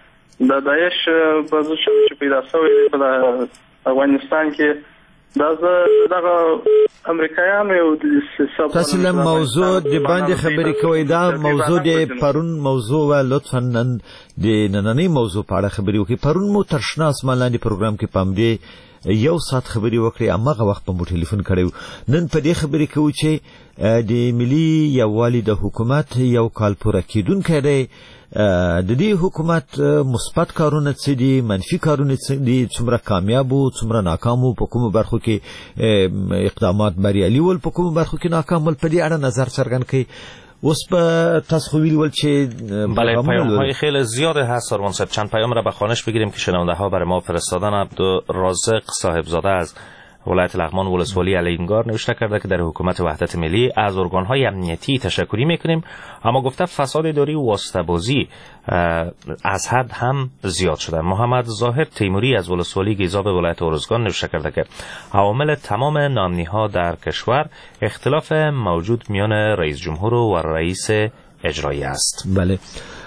د داعش پوزیشن چې پیدا شوی دی په افغانستان کې دا دغه امریکایانو یو تاسو له موضوع د باندې خبرې کوئ. دا موضوع د پرون موضوع و لطفا نن د نننۍ موضوع په اړه خبرې وکړئ. پرون مو تر شنه اسمان لاندې پروګرام کې پام دی یو ساعت خبرې وکړې امغه وخت په مو ټلیفون کړی. نن په دې خبرې کوو چې د ملي یووالي د حکومت یو کال پوره کېدونکی دی. د دې حکومت مثبت کارونه څه دي منفي کارونه څه دي څومره کامیاب او څومره ناکام او په کومو برخو کې اقدامات بریالي ول په کومو برخو کې ناکام ول په دې اړه نظر څرګند کړئ. اوس په تاسو ویل ول چې بله پیام های خیلی زیاده هست سروان صاحب. چند پیام را به خوانش بگیریم که شنونده ها برای ما فرستادن. عبدالرازق صاحبزاده از ولایت لغمان ولسوالی علینگار نوشته کرده که در حکومت وحدت ملی از ارگان‌های امنیتی تشکری میکنیم اما گفته فساد اداری و واسطه‌بازی از حد هم زیاد شده. محمد ظاهر تیموری از ولسوالی گیزاب ولایت ارزگان نوشته کرده که عوامل تمام ناامنی‌ها در کشور اختلاف موجود میان رئیس جمهور و رئیس اجرایی است. بله.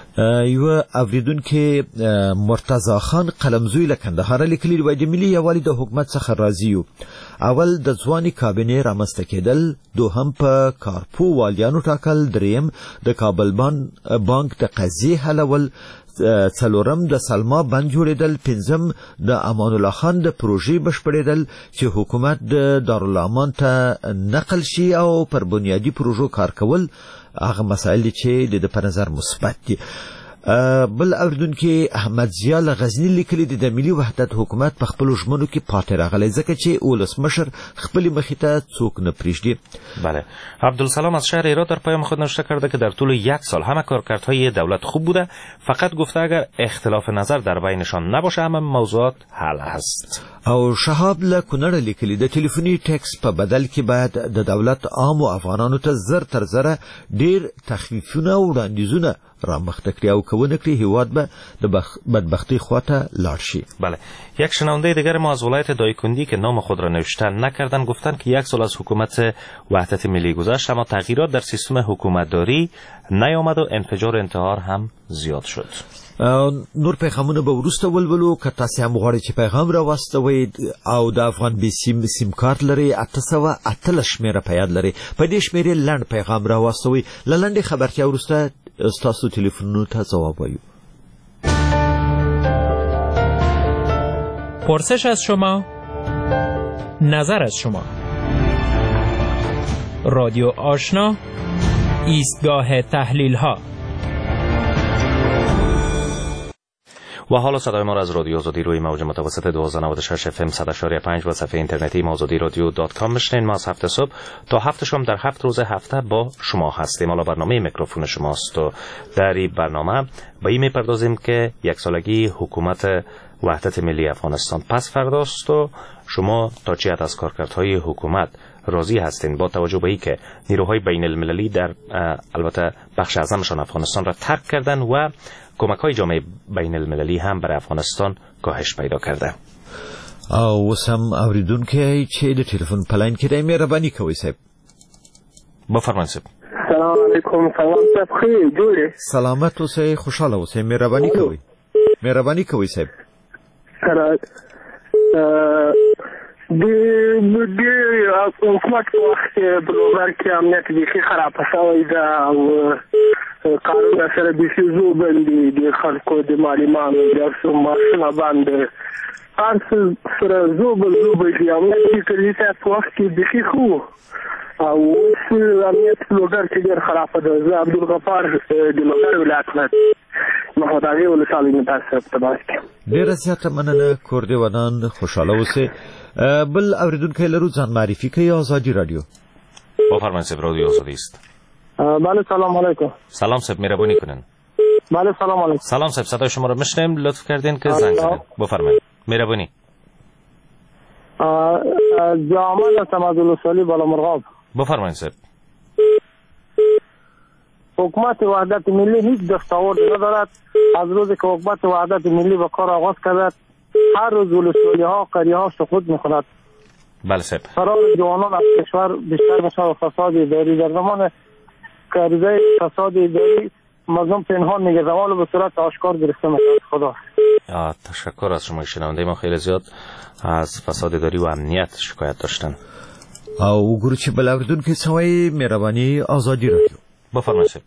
یو اوریدونکو مرتضی خان قلمزوی له کندهار لیکلی دی د ملي یووالي د حکومت څخه راضي یو. اول د ځواني کابینې رامنځته کېدل، دوهم په کارپو والیانو ټاکل، دریم د کابل بانک د قضیې حلول، څلورم د سلما بند جوړېدل، پنځم د امان الله خان د پروژې بشپړېدل چې حکومت د دارالامان ته نقل شي او پر بنیادی پروژو کار کول. هغه مسائل چې د په نظر مثبت دي. بل اوریدونکو احمد ضیا له غزنی لیکلي د ملي وحدت حکومت په خپل ژمنو کې پاتې راغلی ځکه چې ولسمشر خپل مخې ته څوک نه پرېږدي. بله. عبدالسلام از شهر ایران در پیام خود نوشته کرده که در طول یک سال همه کارکردهای دولت خوب بوده، فقط گفته اگر اختلاف نظر در بینشان نباشه همه موضوعات حل است. او شهاب له کونړ لیکلي د ټلیفوني ټیکس په بدل کې باید د دولت عام او افغانانو ته زر تر زره ډیر تخفیفونه او وړاندیزونه رامخته کړي او کونه کړي هیواد به د بدبختی خواته لاړ شي. بله، یک شنونده دیگر ما از ولایت دایکندی که نام خود را نوشته نکردن گفتند که یک سال از حکومت وحدت ملی گذشت اما تغییرات در سیستم حکومتداری نیامد و انفجار انتحار هم زیاد شد. نور پیغامونه به وروسته ولولو که تاسې هم غواړئ چې پیغام راواستوئ او د افغان بي سیم سیم کارت لرئ اته سوه اتلس شمېره په یاد لرئ په دې شمېرې لنډ پیغام راواستوئ. له لنډې خبرتیا وروسته ستاسو تلیفونونو ته ځواب وایو. پرسش از شما، نظر از شما. رادیو آشنا، ایستگاه تحلیل ها. و حالا صدای ما را از رادیو آزادی روی موج متوسط دوازده و نود و شش اف ام صد و شش و پنج و صفحه اینترنتی آزادی رادیو دات کام میشنین. ما از هفته صبح تا هفته شام در هفت روز هفته با شما هستیم. حالا برنامه میکروفون شماست و در این برنامه به این میپردازیم که یک سالگی حکومت وحدت ملی افغانستان پس فرداست و شما تا چه حد از کارکردهای حکومت راضی هستین با توجه به اینکه نیروهای بین المللی در البته بخش اعظمشان افغانستان را ترک کردن و کمک‌های جامعه بین المللی هم برای افغانستان کاهش پیدا کرده. او وسم اوریدونکو چې د ټلیفون پلاین کې د مهرباني کوي صاحب. بفرمایئ صاحب. سلام علیکم. سلام صاحب خیر جوړه. سلامت اوسئ، خوشاله اوسئ، مهرباني کوي. مهرباني کوي صاحب. سره د د حکومت په وخت په لوګر کې امنیت بیخي خراب شوی دا او قانون سره بیخي زو باندې د خلکو د معلوماتو د سماشنه باندې انس سره زو بل زو باندې امنیت کې په وخت کې بیخي خو او امنیت په لوګر کې ډېر خراب ده. زه عبدالغفار د لوګر ولایت نه مهداوی ولسوالۍ متاسف تباسکی. ډېر زیاته مننه کور دی ودان خوشاله اوسئ. بل اوریدونکو لرو ځان معرفي کوي. آزادی رادیو. بفرمایید صاحب، رادیو آزادی است. بله سلام علیکم. سلام صاحب، مهربانی کنین. بله سلام علیکم. سلام صاحب، صدای شما رو میشنیم، لطف کردین که زنگ زدین. بفرمایید. مهربانی. جامل هستم از ولسوالی بالامرغاب. بفرمایید صاحب. حکومت وحدت ملی هیچ دستاورد ندارد. از روزی که حکومت وحدت ملی به کار آغاز کرد هر روز ولسوالی ها قریه ها سقوط میکند. بله صاحب. فرار جوانان از کشور بیشتر میشه و فساد اداری در زمان کارزه فساد اداری مظلوم پنهان میگه زوال به صورت آشکار گرفته میشه. خدا. تشکر از شما. شنونده ما خیلی زیاد از فساد اداری و امنیت شکایت داشتن. او ګورو چې بل اوریدونکو څه وایي. مهرباني آزادی رادیو. بفرمایئ صاحب.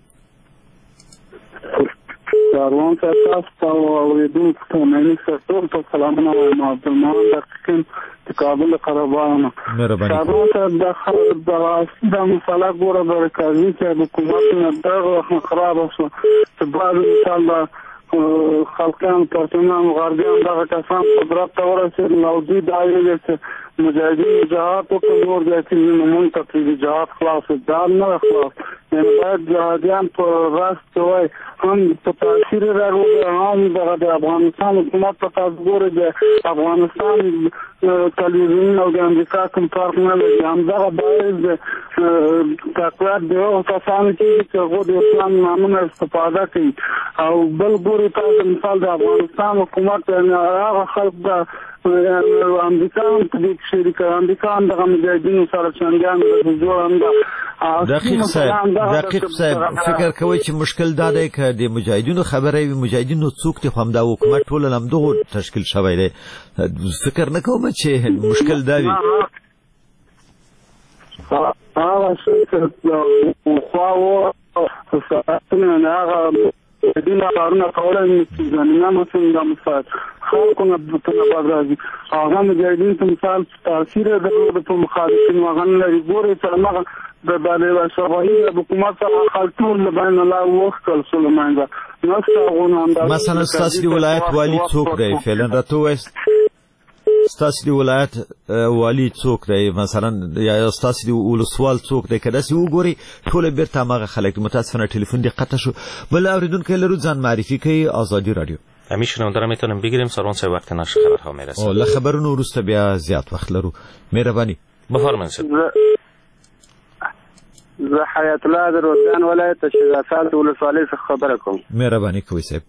کاروان ته تاسو ته اوریدونکو ته مې ستاسو ته سلامونه وایم. عبدالمان دقیقاً د کابل قربان. کاروان ته د د مسله ګوره د کاري چې حکومت نه دغه خراب شو چې بعد مثال خلقان پرتنان غربیان دغه کسان قدرت ته ورسېدل نو دوی دا ویل چې مجاهدین جهاد وکړي نور بیا چې موږ ته د جهاد خلاص دا نه خلاص یعنې باید جهادیان په راست وای هم په تاثیر راغلي هم دغه د افغانستان حکومت په تاسو ګورئ د افغانستان تلویزیون او د امریکا کوم فرق نه لري. همدغه باید تقویت د هغو کسانو کېږي چې هغوی د اسلام نامونه استفاده کوي او بل ګورئ تاسو مثال د افغانستان حکومت هغه خلک به امریکا هم په دې کې شریک امریکا هم دغه مجاهدینو سره چندیان جوړ هم دقیق صاحب دقیق صاحب فکر کوي چې مشکل دا دی که د مجاهدینو خبره وي مجاهدینو څوک دي خو همدا حکومت ټول همدغو تشکیل شوی دی. فکر نه کوم چې مشکل دا وي. هغه څه چې خواو ساتنه هغه دین کارونه کولای چې زمينه مسلمان د مساعد خلکونه په نظر راځي. هغه مجاهدین په مثال تاثیر درلود په مخالفین وغن لري. ګوري چې هغه د باندې شواهد حکومت څخه خلطول بین الله وکړ سليمان دا نو مثلا ستاسو د ولایت والی څوک دی؟ فعلا راته وایست ستاسو د ولایت والی څوک دی؟ مثلا یا ستاسو د ولسوال څوک دی؟ کله چې وګوري ټول بیرته هغه خلک متاسفانه ټلیفون دی قطع شو. بل اوریدونکو لرو ځان معرفي کوي. آزادی رادیو. همیشه نو میتونم بگیریم سرون سه وقت نشه خبرها میرسه. او له خبرونو وروسته بیا زیات وخت لرو. مهرباني. بفرمایئ. زه حیات الله د روزګان ولایت شیخ اسعد ولسوالۍ څخه خبره کوم. مهرباني کوئ صاحب.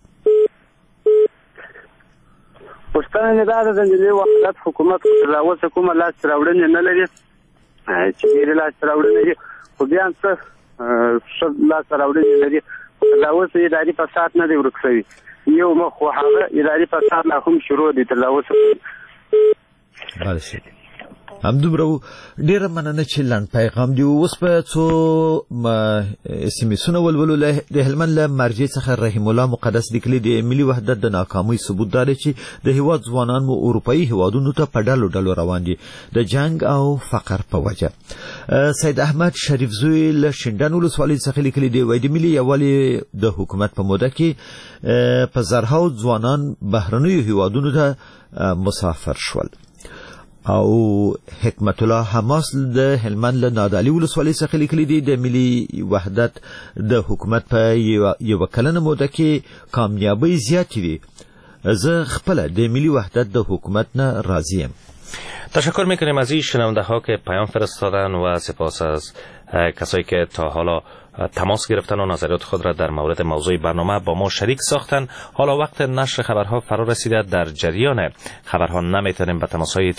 پوښتنه مې دا ده د ملي وحدت حکومت تر اوسه کومه لاسته راوړنې نه لري چې ډېرې لاسته راوړنې دي، خو بیا هم څه ښه لاسته راوړنې لري. تر اوسه اداري فساد نه دی ورک شوی، یو مخ خو هغه اداري فساد لا هم شروع دی تر اوسه. بله همدومره ډیره مننه چې لاند پیغام دی. اوس په څو اس ام اسونه ولولو د هلمند له مرجع څخه رحیم الله مقدس لیکلي د ملي وحدت د ناکامۍ ثبوت دا دی چې د هیواد ځوانان مو اروپایي هیوادونو ته په ډلو ډلو روان دي د جنگ او فقر په وجه. سید احمد شریف زوی له شینډن ولسوالۍ څخه لیکلي دی وایي د ملي یووالي د حکومت په موده کې په زرهاو ځوانان بهرنیو هیوادونو ته مسافر شول. او حکمت الله حماس د هلمند له نادعلي ولسوالۍ څخه لیکلي دي د ملي وحدت د حکومت په یوه کلنه موده کې کامیابی زیاتې دي. زه خپله د ملي وحدت د حکومت نه راضی یم. تشکر میکنیم از این شنونده ها که پیام فرستادن و سپاس از کسایی که تا حالا تماس گرفتن و نظریات خود را در مورد موضوع برنامه با ما شریک ساختن. حالا وقت نشر خبرها فرا رسیده. در جریان خبرها نمیتونیم به تماس‌های